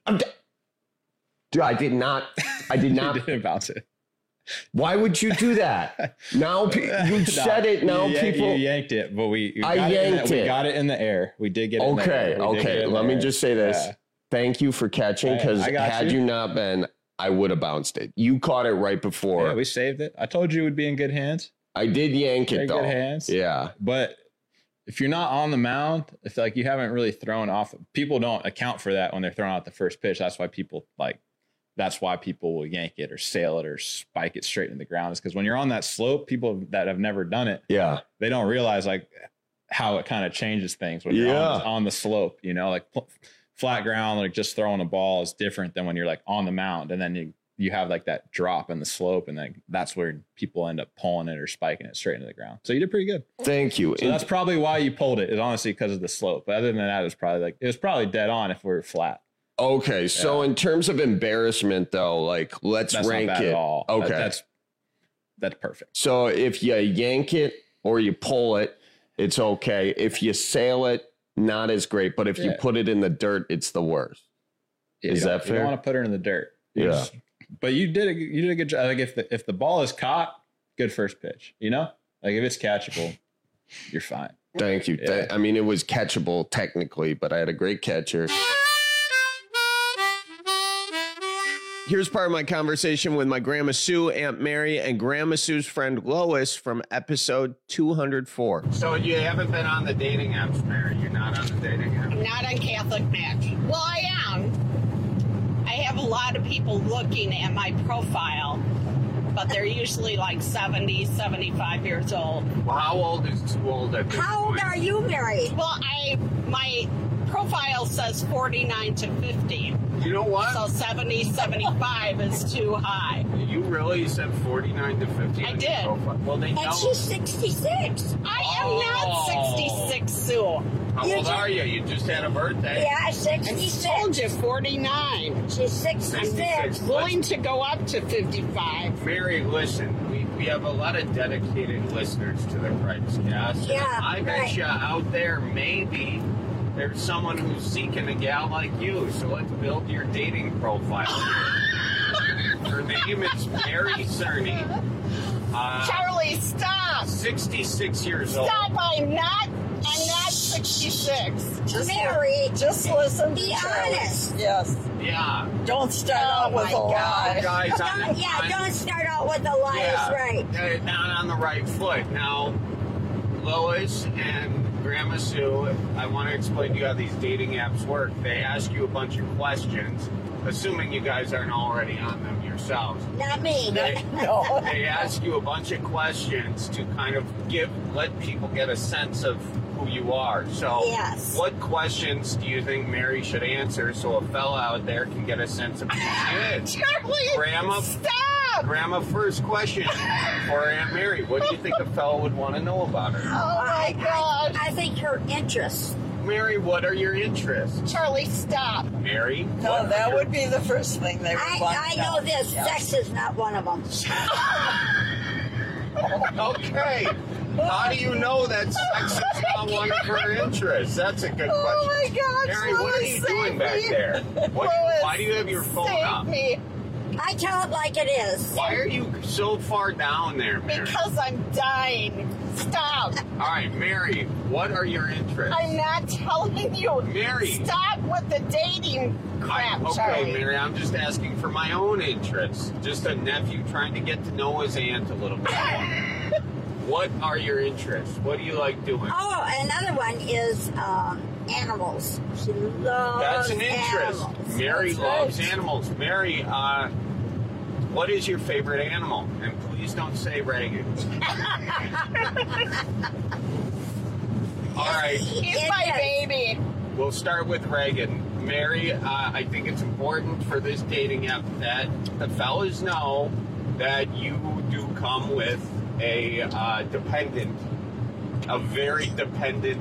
Dude, I did not. You didn't bounce it. Why would you do that? Now you said it. Now people. You yanked it, but we got it in the air. We did get it. Okay. Let me just say this. Yeah. Thank you for catching, because had you not been, I would have bounced it. You caught it right before. Yeah, we saved it. I told you it would be in good hands. I did yank it though. Good hands. Yeah, but if you're not on the mound, if like you haven't really thrown off, people don't account for that when they're throwing out the first pitch. That's why people will yank it or sail it or spike it straight in the ground. Is because when you're on that slope, people that have never done it, they don't realize like how it kind of changes things when you're on the slope. Like flat ground, like just throwing a ball is different than when you're like on the mound, and then you have like that drop in the slope, and then that's where people end up pulling it or spiking it straight into the ground. So you did pretty good. Thank you. So that's probably why you pulled it, is honestly because of the slope. But other than that, it was probably dead on if we were flat. Okay, so in terms of embarrassment, though, like that's rank not bad it. At all. Okay, that's perfect. So if you yank it or you pull it, it's okay. If you sail it, not as great. But if you put it in the dirt, it's the worst. Is that fair? You don't want to put it in the dirt. But you did a good job. Like if the ball is caught, good first pitch. Like if it's catchable, you're fine. Thank you. Yeah. I mean, it was catchable technically, but I had a great catcher. Here's part of my conversation with my Grandma Sue, Aunt Mary, and Grandma Sue's friend Lois from episode 204. So you haven't been on the dating apps, Mary? You're not on the dating apps? I'm not on Catholic Match. Well, I am. I have a lot of people looking at my profile, but they're usually like 70, 75 years old. Well, how old is too old at this How point? old are you, Mary? Well, my profile says 49 to 50. You know what? So 70, 75 is too high. You really said 49 to 50? I did. Well, they know. And she's 66. I am not 66, Sue. How old are you? You just had a birthday. Yeah, 66. I told you 49. She's 66. Willing to go up to 55. Mary, listen, we have a lot of dedicated listeners to the Christ Cast. Yeah, I bet right. you out there, maybe there's someone who's seeking a gal like you. So let's build your dating profile. Her name is Mary Cerny. Charlie, stop. 66 years old. Stop, I'm not 66. Mary, just listen be to Charlie. honest. Yes. Yeah. Don't start out with a lie. Guys, Don't start out with the lies, right? Not on the right foot. Now, Lois and Grandma Sue, I want to explain to you how these dating apps work. They ask you a bunch of questions, assuming you guys aren't already on them yourselves. Not me. No. They ask you a bunch of questions to kind of let people get a sense of who you are. So, yes. What questions do you think Mary should answer so a fella out there can get a sense of who she is? Charlie, Grandma, stop! Grandma, first question for Aunt Mary. What do you think a fella would want to know about her? Oh, my God. I think her interests. Mary, what are your interests? Charlie, stop. Mary? No, that would be the first thing they would want I to know this. Sex is not one of them. Okay. How do you know that sex is not one of her interests? That's a good question. Oh, my God. Mary, what are you doing back there? Why do you have your phone up? Me. I tell it like it is. Why are you so far down there, Mary? Because I'm dying. Stop. All right, Mary, what are your interests? I'm not telling you. Mary. Stop with the dating crap, Okay, Charlie. Mary, I'm just asking for my own interests. Just a nephew trying to get to know his aunt a little bit more. What are your interests? What do you like doing? Oh, another one is animals. She loves That's an interest. animals. Mary That's loves right. animals. Mary, what is your favorite animal? And please don't say Reagan. All right. He's my baby. We'll start with Reagan. Mary, I think it's important for this dating app that the fellas know that you do come with a dependent, a very dependent.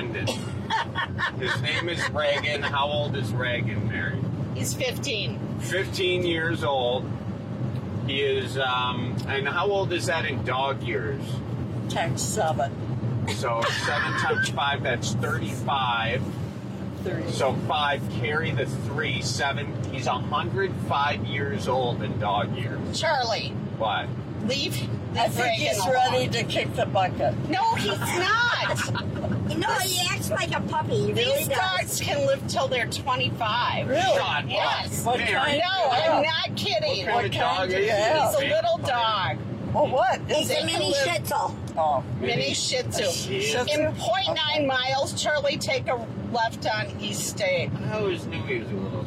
His name is Reagan. How old is Reagan, Mary? He's 15. 15 years old. He is, and how old is that in dog years? Times 7. So 7 times 5, that's 35. 30. So 5, carry the 3, 7. He's 105 years old in dog years. Charlie, What? leave. I think he's ready to kick the bucket. No, he's not. No, he acts like a puppy. He really These does. dogs can live till they're 25. Really? Shut up. Yes. What Mary. kind? No, I'm not kidding. What kind of dog is he? He's a little dog. Well, what? It's They a can mini live- Shih Tzu. Oh. Mini Shih Tzu. Shih Tzu? In 0.9 miles, Charlie, take a left on East State. I always knew he was a little.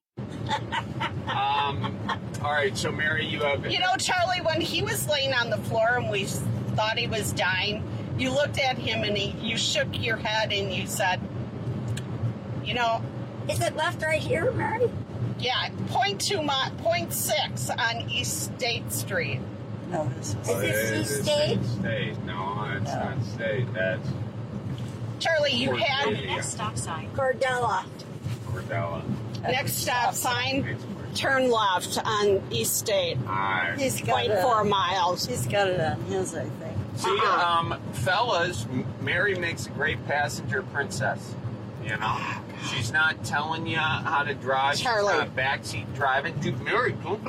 All right, so Mary, you have. You know, Charlie, when he was laying on the floor and we thought he was dying, you looked at him and you shook your head and you said, you know. Is it left right here, Mary? Yeah, 0.6 on East State Street. No, this is. Oh, Is this East State? State. No, it's not state. That's Charlie, you had Cordelia. stop sign. Cordella. Cordella. Next stop sign, turn left on East State. Alright. He's got Wait it. 4 miles. He's got it on his, I think. See, fellas, Mary makes a great passenger princess. You know, she's not telling you how to drive. Charlie. She's not backseat driving. Dude, Mary, don't.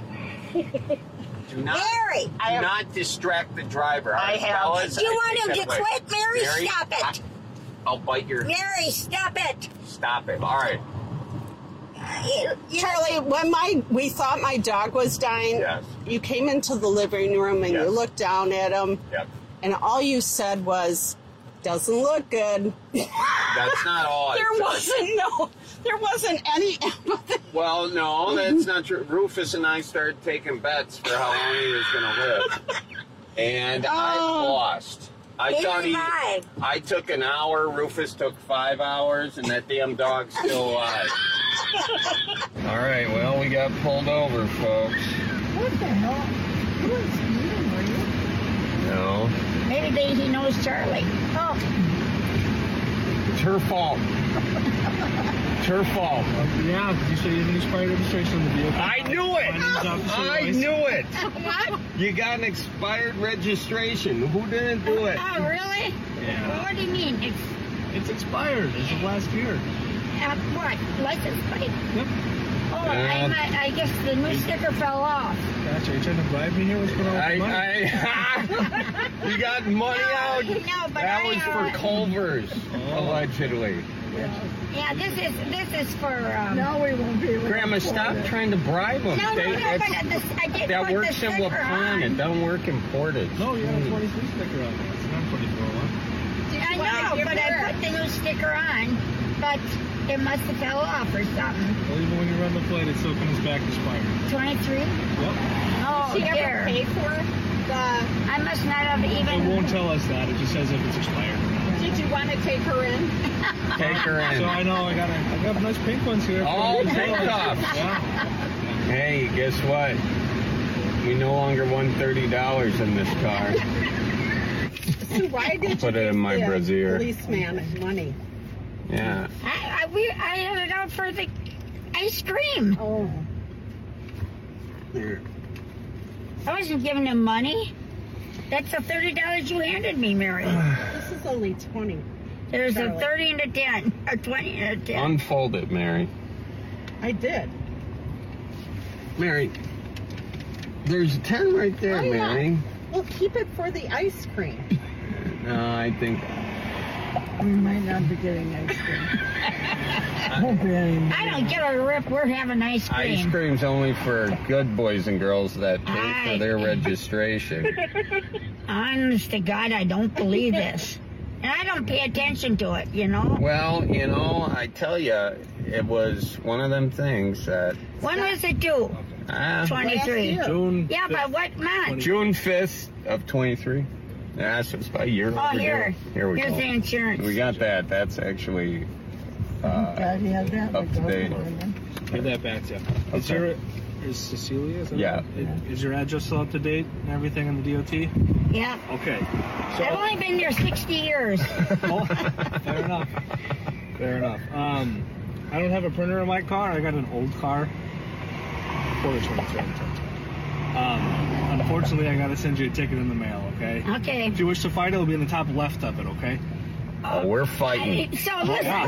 Do not, Mary! do not distract the driver. I have. Fellas, Do you I want take him that to away. quit, Mary? Stop it. I'll bite your. Mary, stop it. Stop it. All right. Charlie, when we thought my dog was dying, you came into the living room and you looked down at him, and all you said was, "Doesn't look good." That's not all I said. There wasn't any empathy. Well, no, that's not true. Rufus and I started taking bets for how long he was going to live, and I lost. I took an hour. Rufus took 5 hours, and that damn dog's still alive. All right, well, we got pulled over, folks. What the hell? You weren't speeding, were you? No. Maybe he knows Charlie. Oh. It's her fault. It's her fault. Yeah, because you said you didn't expired registration on the vehicle. I knew it! I knew it! What? You got an expired registration. Who didn't do it? Oh, really? Yeah. Well, what do you mean? It's expired. It's of last year. What? License plate? Yep. Oh, I guess the new sticker fell off. Gotcha. You're trying to bribe me here? What's going on with money? You got money out? No, but that was for Culver's, allegedly. Yeah, this is for. No, we won't be able to. Grandma, stop trying to bribe them. No, I did that put works the in sticker Waupun. on. It don't work imported. No, you have a 23 sticker on. It's not 24 I know, but I put the new sticker on, but it must have fell off or something. Well, even when you run the plate, it still comes back expired. 23? Yep. Oh, Did she dear. ever pay for it? I must not have even. It won't tell us that. It just says if it's expired. Did you want to take her in? Take her in. So I know I got nice pink ones here. Oh, pink cups. Yeah. Hey, guess what? We no longer won $30 in this car. So why did you Put it in my brassiere. Policeman money? Yeah. I had it out for the ice cream. Oh. Here. I wasn't giving him money. That's the $30 you handed me, Mary. This is only 20. There's Charlie. a 30 and a 10, a 20 and a 10. Unfold it, Mary. I did. Mary, there's a 10 right there, Why not? Mary. Well, keep it for the ice cream. No, I think... We might not be getting ice cream. I don't get a rip. We're having ice cream. Ice cream's only for good boys and girls that pay for their registration. Honest to God, I don't believe this. And I don't pay attention to it, you know? Well, I tell you, it was one of them things that... When was it due? 23. June. Yeah, but what month? June 5th of 23. Yeah, so it's about a year Oh, overdue. Here we Here's go. the insurance. We got that. That's actually up to date. Give that back to you. Is Cecilia? Is that Yeah. Is your address still up to date and everything in the DOT? Yeah. Okay. I've only been there 60 years. Fair enough. Fair enough. I don't have a printer in my car. I got an old car. Unfortunately, I got to send you a ticket in the mail, okay? Okay. If you wish to fight, it'll be in the top left of it, okay? Oh, we're fighting. So listen,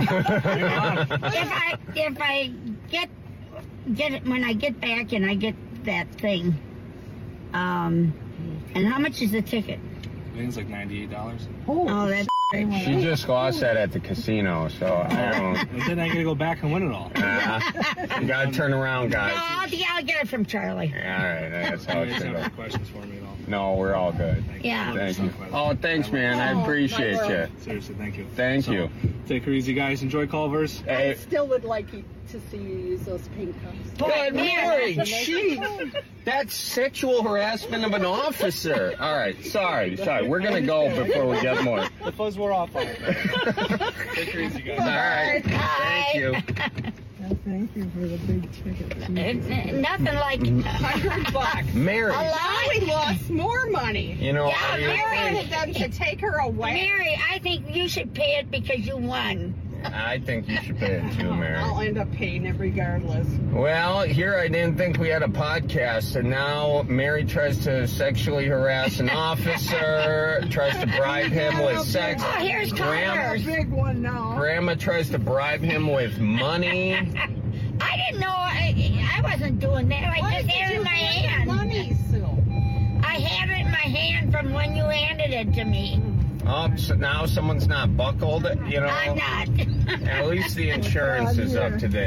if I get it when I get back and I get that thing, and how much is the ticket? I think it's like $98. Oh, that's. She just lost that at the casino, so I don't... And then I got to go back and win it all. You got to turn around, guys. No, I'll get it from Charlie. Yeah, all right, that's how it You should don't have have. questions for me at all. No, we're all good. Yeah. Thank you. Oh, thanks, man. I appreciate you. Seriously, thank you. Thank you. Take her easy, guys. Enjoy Culver's. I still would like you to see you use those pink cups. Good Mary, that's sexual harassment of an officer. All right, sorry. We're going to go before we get more. The fuzz wore off on it. Take her easy, guys. All right. Thank you. Thank you for the big ticket. Nothing like $100. Mary. We lost more money. You know, Yeah, Mary. Wanted them to take her away. Mary, I think you should pay it because you won. I think you should pay it too, Mary. I'll end up paying it regardless. Well, here I didn't think we had a podcast, and now Mary tries to sexually harass an officer, tries to bribe him with sex. Oh, here's Culver's. Big one now. Grandma tries to bribe him with money. I didn't know. I wasn't doing that. I just had it in my hand. Money, Sue. I have it in my hand from when you handed it to me. Oh, so now someone's not buckled, you know? I'm not. At least the insurance is up to date.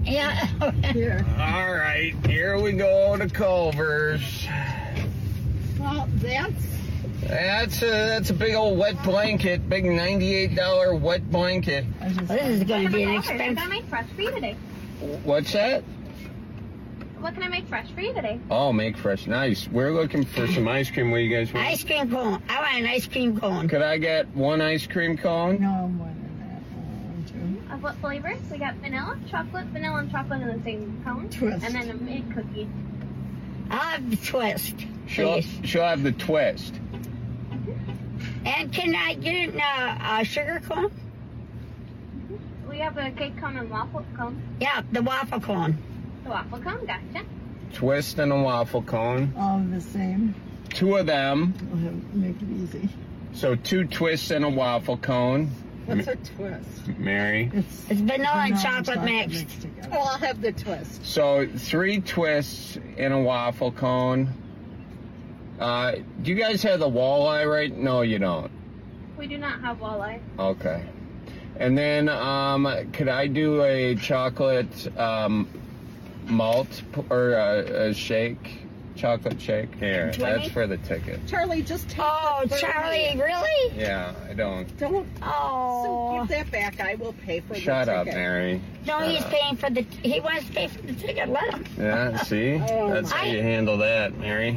Yeah. Here. All right, here we go to Culver's. Well, That's a big old wet blanket, big $98 wet blanket. This is going to be an What can I expensive. make fresh for you today? What's that? What can I make fresh for you today? Oh, make fresh. Nice. We're looking for some ice cream. What do you guys want? Ice cream cone. I want an ice cream cone. Could I get one ice cream cone? No. Of what flavors? We got vanilla, and chocolate in the same cone. Twist. And then a big cookie. I'll have the twist, She'll please. have the twist. And can I get a sugar cone? We have a cake cone and waffle cone. Yeah, the waffle cone. The waffle cone, gotcha. Twist and a waffle cone. All the same. 2 of them. Make it easy. So 2 twists and a waffle cone. What's a twist? Mary. It's vanilla and chocolate mixed. Oh, I'll have the twist. So 3 twists in a waffle cone. Do you guys have the walleye right? No, you don't. We do not have walleye. Okay. And then could I do a chocolate malt or a shake? Chocolate shake? Here, 20? that's for the ticket. Charlie, just take Oh, it. Charlie, really? Yeah, I don't. Don't. Oh. So give that back. I will pay for Shut the up, ticket. Mary. No, Shut he's up. paying for he wants to pay for the ticket. Let him. Yeah, see? Oh, That's how my. you handle that, Mary.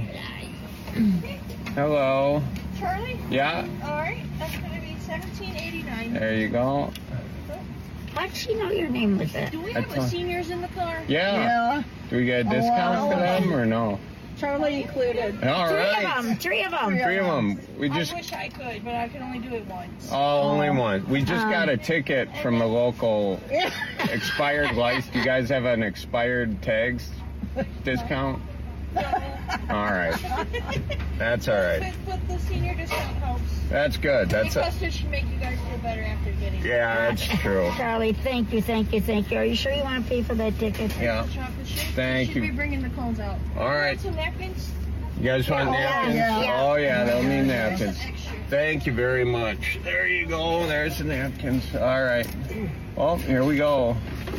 Hello. Charlie? Yeah, All right, that's going to be $17.89. there you go. How'd she know your name was that? Do we I have told- seniors in the car? Yeah. Do we get a discount for them or no? Charlie included. All Three right. of them. 3 of them. 3 of them. We just. I wish I could, but I can only do it once. Oh, only one. We just got a ticket from the local expired license. Do you guys have an expired tags discount? All right. That's all right. But the senior discount helps. That's good. That's Because it should make you guys feel better after getting it. yeah, that's true. Charlie, thank you. Are you sure you want to pay for that ticket? Yeah. Chocolate shake. Thank Should you. be bringing the cones out. All right. Some napkins? You guys want napkins? Yeah. Oh, yeah, they'll need napkins. Thank you very much. There you go. There's the napkins. All right. Oh, here we go.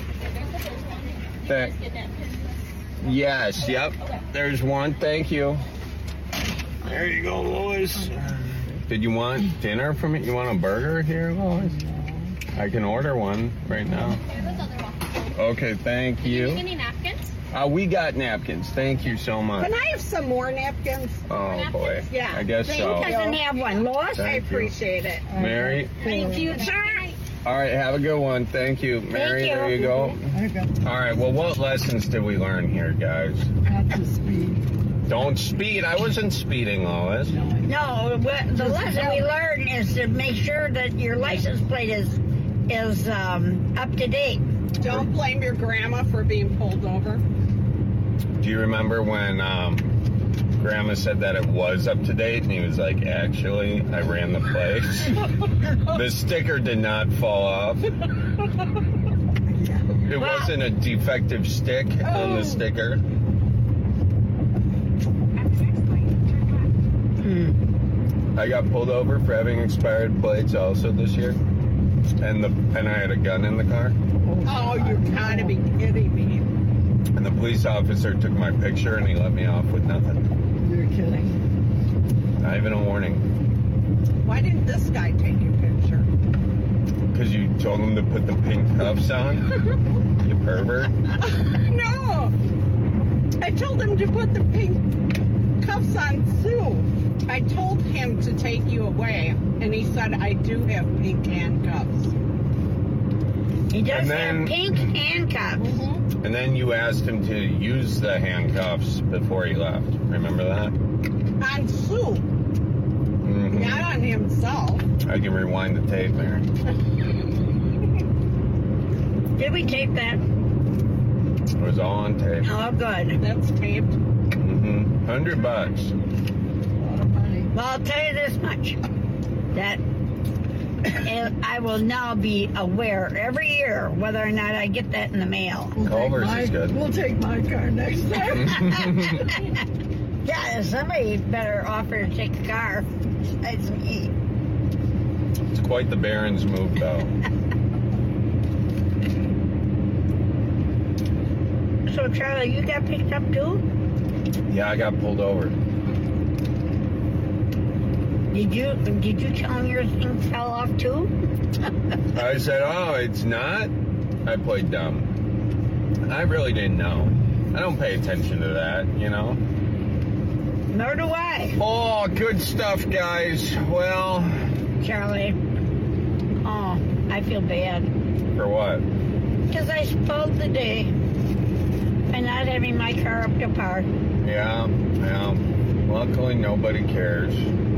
Yes, yep. There's one. Thank you. There you go, Lois. Did you want dinner from me? You want a burger here, Lois? I can order one right now. Okay, thank you. Any napkins? We got napkins. Thank you so much. Can I have some more napkins? Oh, boy. Yeah. I guess Who so. doesn't have one? Lois? I Thank you. appreciate it. Mary? Thank you, sir. All right, have a good one. Thank you. Mary, you. there you go. All right, well, what lessons did we learn here, guys? Not to speed. Don't speed. I wasn't speeding, Lois. No, the lesson we learned is to make sure that your license plate is up to date. Don't blame your grandma for being pulled over. Do you remember when Grandma said that it was up to date, and he was like, actually, I ran the place. The sticker did not fall off. It wasn't a defective stick on the sticker. I got pulled over for having expired plates also this year, and I had a gun in the car. Oh, you're gotta be kidding me. And the police officer took my picture, and he let me off with nothing. You're kidding. Not even a warning. Why didn't this guy take your picture? Because you told him to put the pink cuffs on? You pervert. No! I told him to put the pink cuffs on Sue. I told him to take you away, and he said, I do have pink handcuffs. He does have pink handcuffs. And then you asked him to use the handcuffs before he left. Remember that? On Sue. Mm-hmm. Not on himself. I can rewind the tape, Mary. Did we tape that? It was all on tape. Oh, good. That's taped. Mm-hmm. $100. Well, I'll tell you this much. That I will now be aware every year whether or not I get that in the mail. Culver's is good. We'll take my car next time. Yeah, somebody better offer to take the car besides me. It's quite the Barron's move, though. So, Charlie, you got picked up too? Yeah, I got pulled over. Did you tell him your thing fell off too? I said, oh, it's not? I played dumb. I really didn't know. I don't pay attention to that, you know? Nor do I. Oh, good stuff, guys. Well... Charlie. Oh, I feel bad. For what? Because I spoiled the day by not having my car up to par. Yeah. Luckily, nobody cares.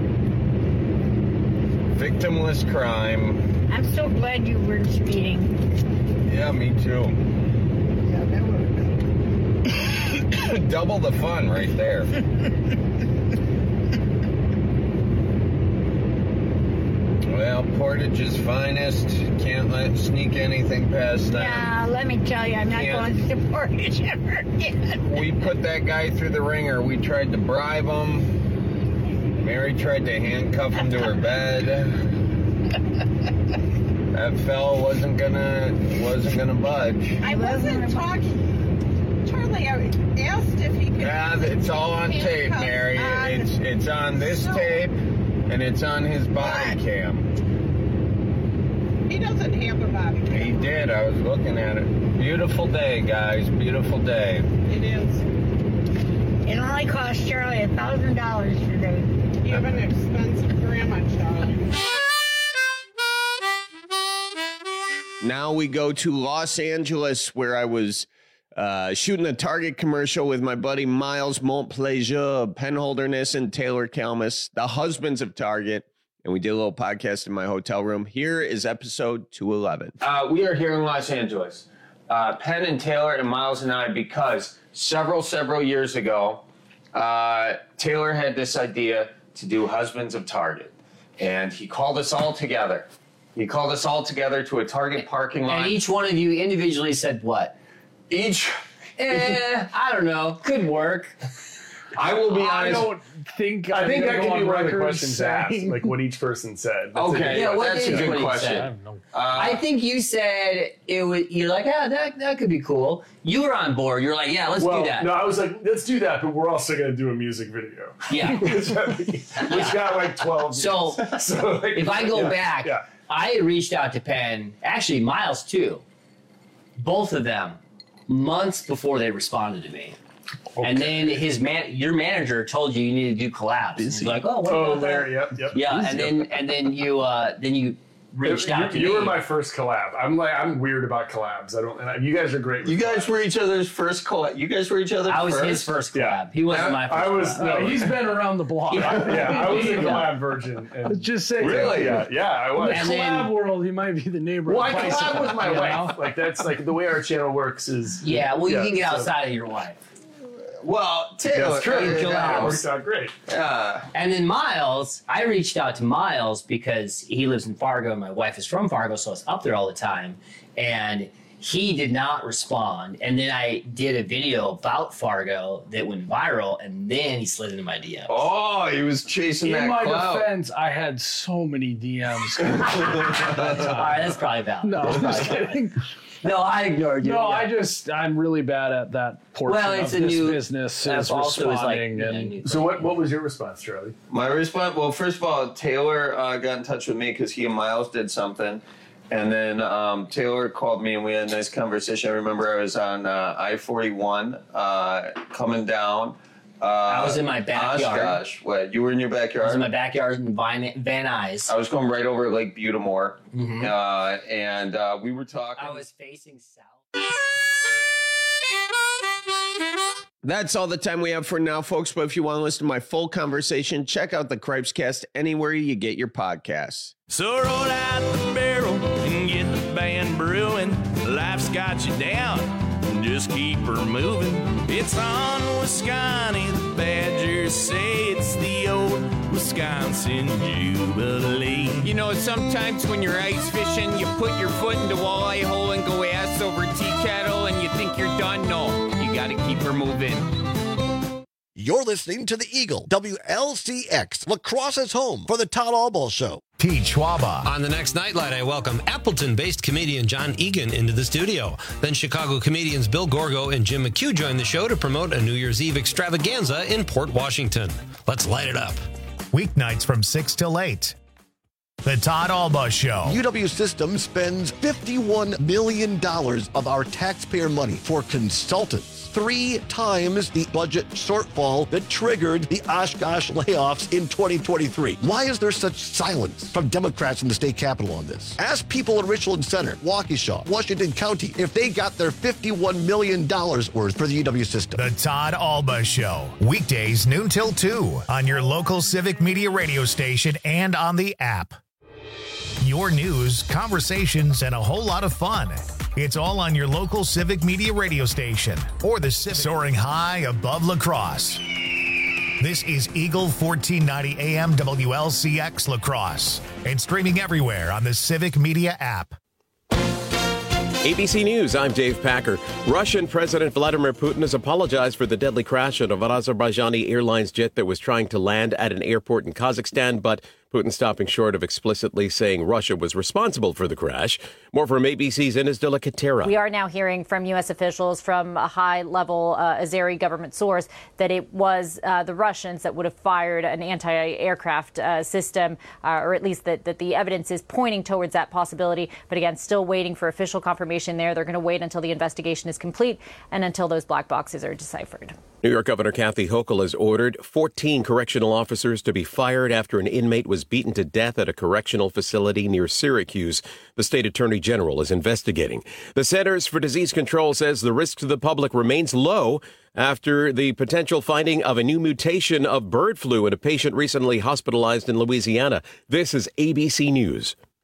Victimless crime. I'm so glad you weren't speeding. Yeah, me too. Yeah, that would have been. Double the fun right there. Well, Portage's finest. Can't sneak anything past that. Yeah, let me tell you, I'm not going to Portage ever again. We put that guy through the ringer. We tried to bribe him. Mary tried to handcuff him to her bed. That fella wasn't gonna budge. I wasn't talking. Charlie, I asked if he could. Yeah, it's all on tape, Mary. It's on this tape, and it's on his body cam. He doesn't have a body cam. He did. I was looking at it. Beautiful day, guys. Beautiful day. It is. It only cost Charlie $1,000 today. You have an expensive grandma, Charlie. Now we go to Los Angeles, where I was shooting a Target commercial with my buddy Miles Montplaisir of Penholderness and Taylor Kalmus, the husbands of Target, and we did a little podcast in my hotel room. Here is episode 211. We are here in Los Angeles, Penn and Taylor and Miles and I, because several years ago, Taylor had this idea to do Husbands of Target, and he called us all together. He called us all together to a Target parking lot. And each one of you individually said what? I don't know. Could work. I will be honest. I don't think. I think that could be one of the questions asked, like what each person said. That's that's a good question. I think you said it was. You're like, that could be cool. You were on board. You're like, let's do that. No, I was like, let's do that, but we're also going to do a music video. Yeah, which got like 12. So like, if I go back, I had reached out to Penn, actually Miles too, both of them, months before they responded to me. Okay. And then your manager told you need to do collabs. He's like, what about there, that? yep. Yeah, and then you reached out to me. You were my first collab. I'm weird about collabs. You guys are great. You guys were each other's first collab. You guys were each other's. I was his first collab. Yeah. He wasn't my first. No, he's been around the block. I was a collab virgin. Let's just say, really, yeah, I was. In the collab world, he might be the neighbor. Well, I collab with my wife. Like that's like the way our channel works is. Yeah, well, you can get outside of your wife. Well, Taylor, that's true. It worked out great. And then Miles, I reached out to Miles because he lives in Fargo and my wife is from Fargo, so I was up there all the time. And he did not respond. And then I did a video about Fargo that went viral, and then he slid into my DMs. Oh, he was chasing that clout. In my defense, I had so many DMs. All right, that's probably valid. No, I'm just kidding. No, I ignored you. No, I'm really bad at that portion of this business. That's also responding. So what was your response, Charlie? My response, well, first of all, Taylor got in touch with me because he and Miles did something. And then Taylor called me and we had a nice conversation. I remember I was on I-41 coming down. I was in my backyard. Gosh, what? You were in your backyard? I was in my backyard in Van Nuys. I was going right over Lake Butamore. Mm-hmm. And we were talking. I was facing south. That's all the time we have for now, folks. But if you want to listen to my full conversation, check out the Cripescast anywhere you get your podcasts. So roll out the barrel and get the band brewing. Life's got you down. Just keep her moving. It's on Wisconsin. The Badgers say it's the old Wisconsin Jubilee. You know, sometimes when you're ice fishing, you put your foot in the walleye hole and go ass over tea kettle and you think you're done. No, you got to keep her moving. You're listening to The Eagle, WLCX, La Crosse's home for the Todd Albaugh Show. Pete Schwaba. On the next Nightlight, I welcome Appleton-based comedian John Egan into the studio. Then Chicago comedians Bill Gorgo and Jim McHugh join the show to promote a New Year's Eve extravaganza in Port Washington. Let's light it up. Weeknights from 6 till 8. The Todd Alba Show. UW System spends $51 million of our taxpayer money for consultants. 3 times the budget shortfall that triggered the Oshkosh layoffs in 2023. Why is there such silence from Democrats in the state capitol on this? Ask people in Richland Center, Waukesha, Washington County, if they got their $51 million worth for the UW System. The Todd Alba Show. Weekdays noon till 2 on your local Civic Media radio station and on the app. Your news, conversations, and a whole lot of fun. It's all on your local Civic Media radio station or the Civic. Soaring high above La Crosse. This is Eagle 1490 AM WLCX La Crosse and streaming everywhere on the Civic Media app. ABC News, I'm Dave Packer. Russian President Vladimir Putin has apologized for the deadly crash of an Azerbaijani Airlines jet that was trying to land at an airport in Kazakhstan, but Putin stopping short of explicitly saying Russia was responsible for the crash. More from ABC's Ines de la Catera. We are now hearing from U.S. officials from a high-level Azeri government source that it was the Russians that would have fired an anti-aircraft system, or at least that the evidence is pointing towards that possibility. But again, still waiting for official confirmation there. They're going to wait until the investigation is complete and until those black boxes are deciphered. New York Governor Kathy Hochul has ordered 14 correctional officers to be fired after an inmate was beaten to death at a correctional facility near Syracuse. The state attorney general is investigating. The Centers for Disease Control says the risk to the public remains low after the potential finding of a new mutation of bird flu in a patient recently hospitalized in Louisiana. This is ABC News.